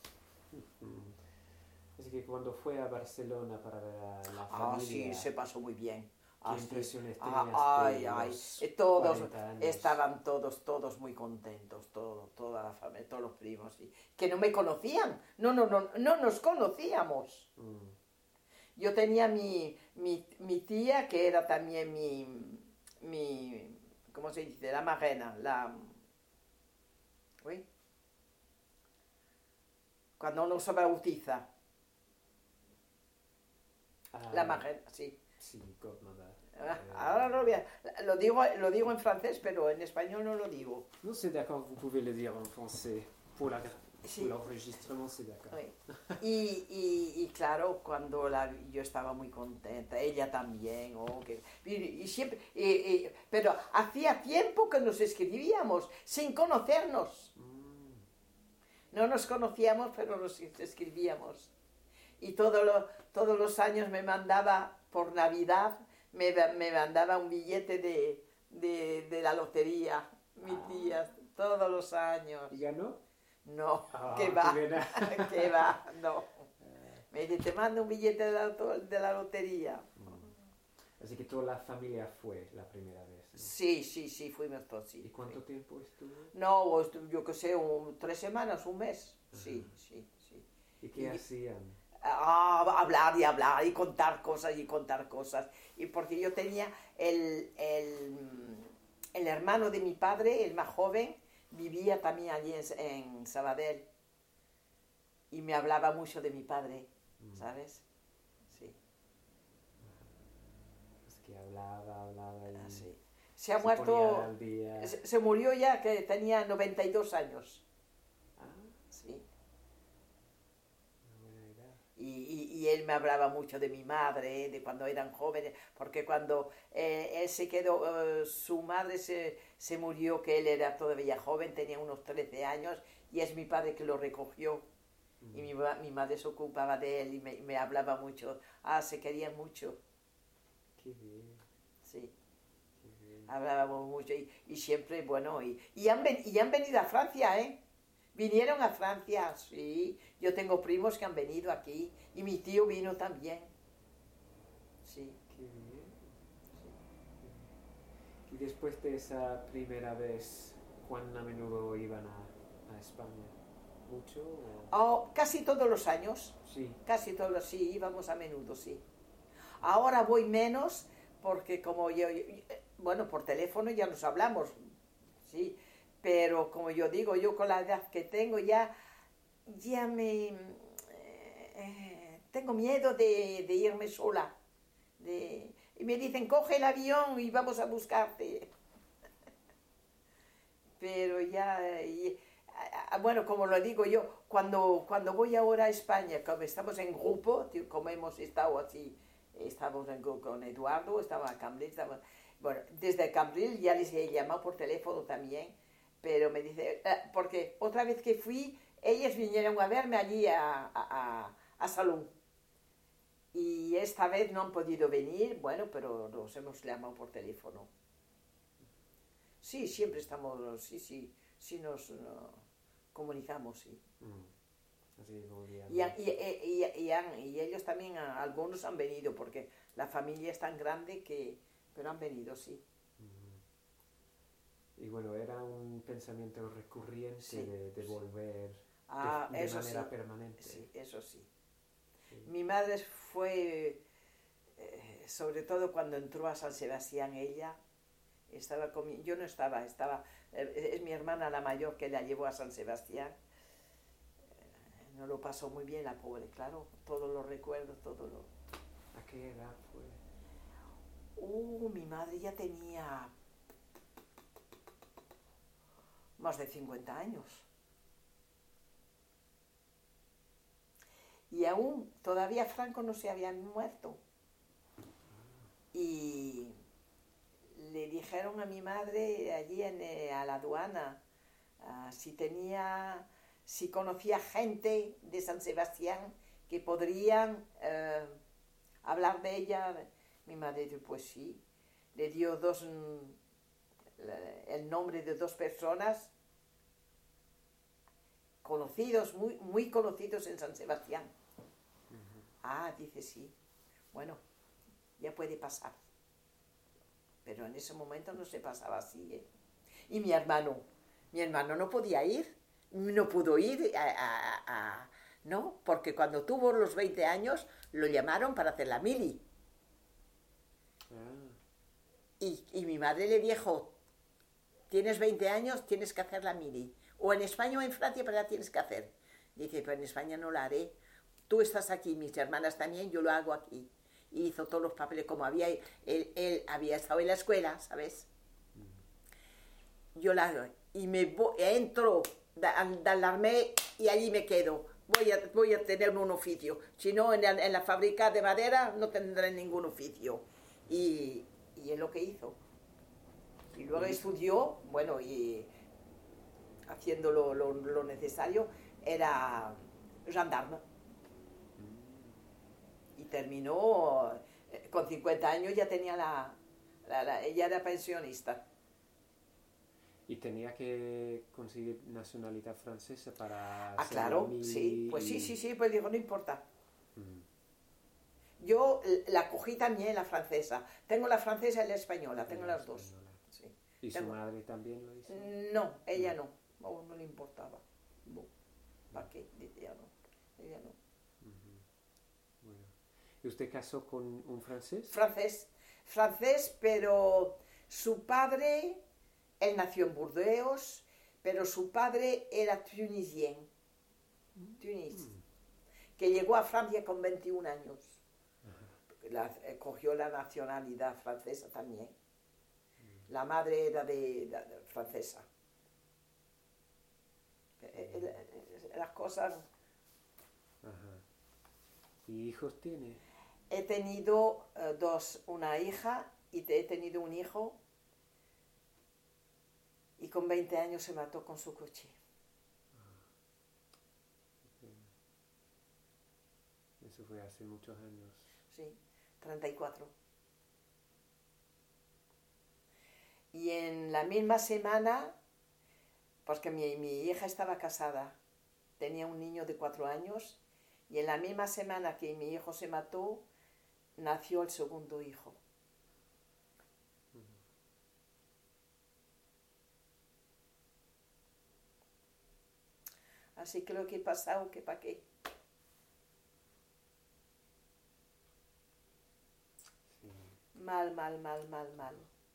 Así que cuando fue a Barcelona para ver a la familia... Ah, sí, se pasó muy bien. ¿Qué ah, impresiones sí. tenías? Ay, ay, todos, estaban todos, todos muy contentos, todo, toda la familia, todos los primos, y, que no me conocían, no, no, no, no nos conocíamos. Mm. Yo tenía mi, mi, mi tía, que era también mi, mi, ¿cómo se dice? La marraine, la... ¿Uy? Cuando uno se bautiza. Ah, la marraine, sí. Sí, godmother. Ahora no lo voy a... Lo digo, lo digo en francés, pero en español no lo digo. No, c'est d'accord, vous pouvez le dire en français. Pour la... Sí. L'enregistrement, c'est d'accord. Oui. Y, y, y claro, cuando la, yo estaba muy contenta, ella también, oh, que, y, y siempre, y, y, pero hacía tiempo que nos escribíamos sin conocernos. Mm. No nos conocíamos, pero nos escribíamos. Y todo lo, todos los años me mandaba, por Navidad, me, me mandaba un billete de, de, de la lotería, mi Ah. tía, todos los años. ¿Y ganó? No, Ah, que qué va, pena. que va, no. Me dice, te mando un billete de la, de la lotería. Así que toda la familia fue la primera vez, ¿no? Sí, sí, sí, fuimos todos, sí. ¿Y cuánto tiempo estuvo? No, estu- yo qué sé, un- tres semanas, un mes. Sí, sí, sí. ¿Y qué Y- hacían? Ah, hablar y hablar y contar cosas y contar cosas. Y porque yo tenía el, el, el hermano de mi padre, el más joven, vivía también allí en, en Sabadell. Y me hablaba mucho de mi padre, ¿sabes? Sí, Es que hablaba, hablaba y así. Se ha se muerto, ponía al día. se, se murió ya que tenía noventa y dos años. Ah, Sí. una buena edad. Y, y, y él me hablaba mucho de mi madre, de cuando eran jóvenes, porque cuando eh, él se quedó, eh, su madre se, se murió, que él era todavía joven, tenía unos trece años, y es mi padre que lo recogió. Y mi, ma- mi madre se ocupaba de él y me, me hablaba mucho. Ah, se querían mucho, Qué bien, sí. qué bien. Hablábamos mucho y, y siempre, bueno, y, y, han ven- y han venido a Francia, ¿eh? Vinieron a Francia, sí. Yo tengo primos que han venido aquí y mi tío vino también. Sí. Qué bien. Y después de esa primera vez, ¿cuán a menudo iban a, a España? ¿Mucho? O... Oh, casi todos los años, Sí. casi todos los, sí, íbamos a menudo, sí. Ahora voy menos porque como yo, yo- bueno, por teléfono ya nos hablamos, sí, pero como yo digo, yo con la edad que tengo ya, ya me, eh, tengo miedo de, de irme sola. De, y me dicen, coge el avión y vamos a buscarte. Pero ya, y- a- a- bueno, como lo digo yo, cuando, cuando voy ahora a España, como estamos en grupo, tío, como hemos estado así, estamos en gru- con Eduardo, estaba en Cambril, estamos, bueno, desde Cambril ya les he llamado por teléfono también, pero me dice, eh, porque otra vez que fui, ellos vinieron a verme allí a, a, a, a Salón. Y esta vez no han podido venir, bueno, pero los hemos llamado por teléfono. Sí, siempre estamos, sí, sí, sí nos no, comunicamos, sí. Mm. Así volvían. Y, y, y, y, y han- y ellos también, a- algunos han venido, porque la familia es tan grande que, pero han venido, sí. Y bueno, era un pensamiento recurrente Sí, de, de sí. volver Ah, de, de eso manera sí, permanente. sí, eso sí. Sí. Mi madre fue, eh, sobre todo cuando entró a San Sebastián, ella estaba con mi- yo no estaba, estaba, eh, es mi hermana la mayor que la llevó a San Sebastián. Eh, no lo pasó muy bien la pobre, claro, todos los recuerdos, todo lo... ¿A qué edad fue? Uh, mi madre ya tenía más de cincuenta años. Y aún todavía Franco no se había muerto. Y le dijeron a mi madre allí en, eh, a la aduana ah, si tenía, si conocía gente de San Sebastián que podrían eh, hablar de ella. Mi madre dijo, pues sí. Le dio dos, mm, la- el nombre de dos personas conocidos, muy, muy conocidos en San Sebastián. Ah, dice sí. Bueno, ya puede pasar. Pero en ese momento no se pasaba así, ¿eh? Y mi hermano, mi hermano no podía ir, no pudo ir a, a- a- ¿no? Porque cuando tuvo los veinte años lo llamaron para hacer la mili. Ah, Y, y mi madre le dijo, tienes veinte años, tienes que hacer la mili. O en España o en Francia, pero la tienes que hacer. Dice, pero en España no la haré. Tú estás aquí, mis hermanas también, yo lo hago aquí. Y hizo todos los papeles, como había, él, él había estado en la escuela, ¿sabes? Yo la hago. Y me voy, entro al armé y allí me quedo. Voy a, voy a tener un oficio. Si no, en la, en la fábrica de madera no tendré ningún oficio. Y, y es lo que hizo. Y luego estudió, bueno, y haciendo lo, lo, lo necesario era gendarme. Y terminó, eh, con cincuenta años ya tenía la, la, la... Ella era pensionista. ¿Y tenía que conseguir nacionalidad francesa para... Ah, ser claro, mi- sí. Pues sí, sí, sí, pues digo, no importa. Mm. Yo eh, la cogí también, la francesa. Tengo la francesa y la española, tengo La las dos. española. Sí. ¿Y su Tengo- madre también lo hizo? No, ella no. No, no le importaba. No. ¿Para qué? Ella no. Ella no. Ujú. Bueno. ¿Y usted casó con un francés? Francés. Francés, pero su padre, él nació en Burdeos, pero su padre era tunisien. Tunis. Que llegó a Francia con veintiún años. La, eh, cogió la nacionalidad francesa también. La madre era de, de- de francesa. Eh, eh, eh, las cosas... Ajá. ¿Y hijos tiene? He tenido eh, dos, una hija y te- he tenido un hijo y con veinte años se mató con su coche. Eso fue hace muchos años. Sí, treinta y cuatro. Y en la misma semana, porque mi, mi hija estaba casada, tenía un niño de cuatro años, y en la misma semana que mi hijo se mató, nació el segundo hijo. Así que lo que he pasado, que para qué. Sí. Mal, mal, mal, mal, mal.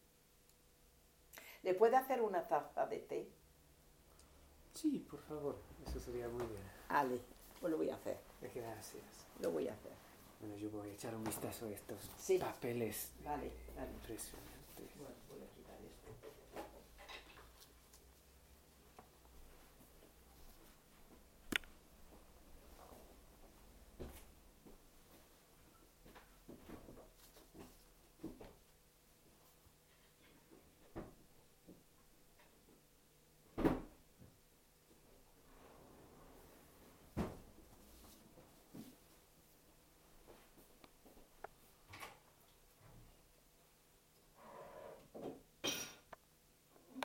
¿Le puede hacer una taza de té? Sí, por favor. Eso sería muy bien. Ale, pues lo voy a hacer, Gracias. lo voy a hacer. Bueno, yo voy a echar un vistazo a estos Sí. papeles Vale, vale. impresionantes.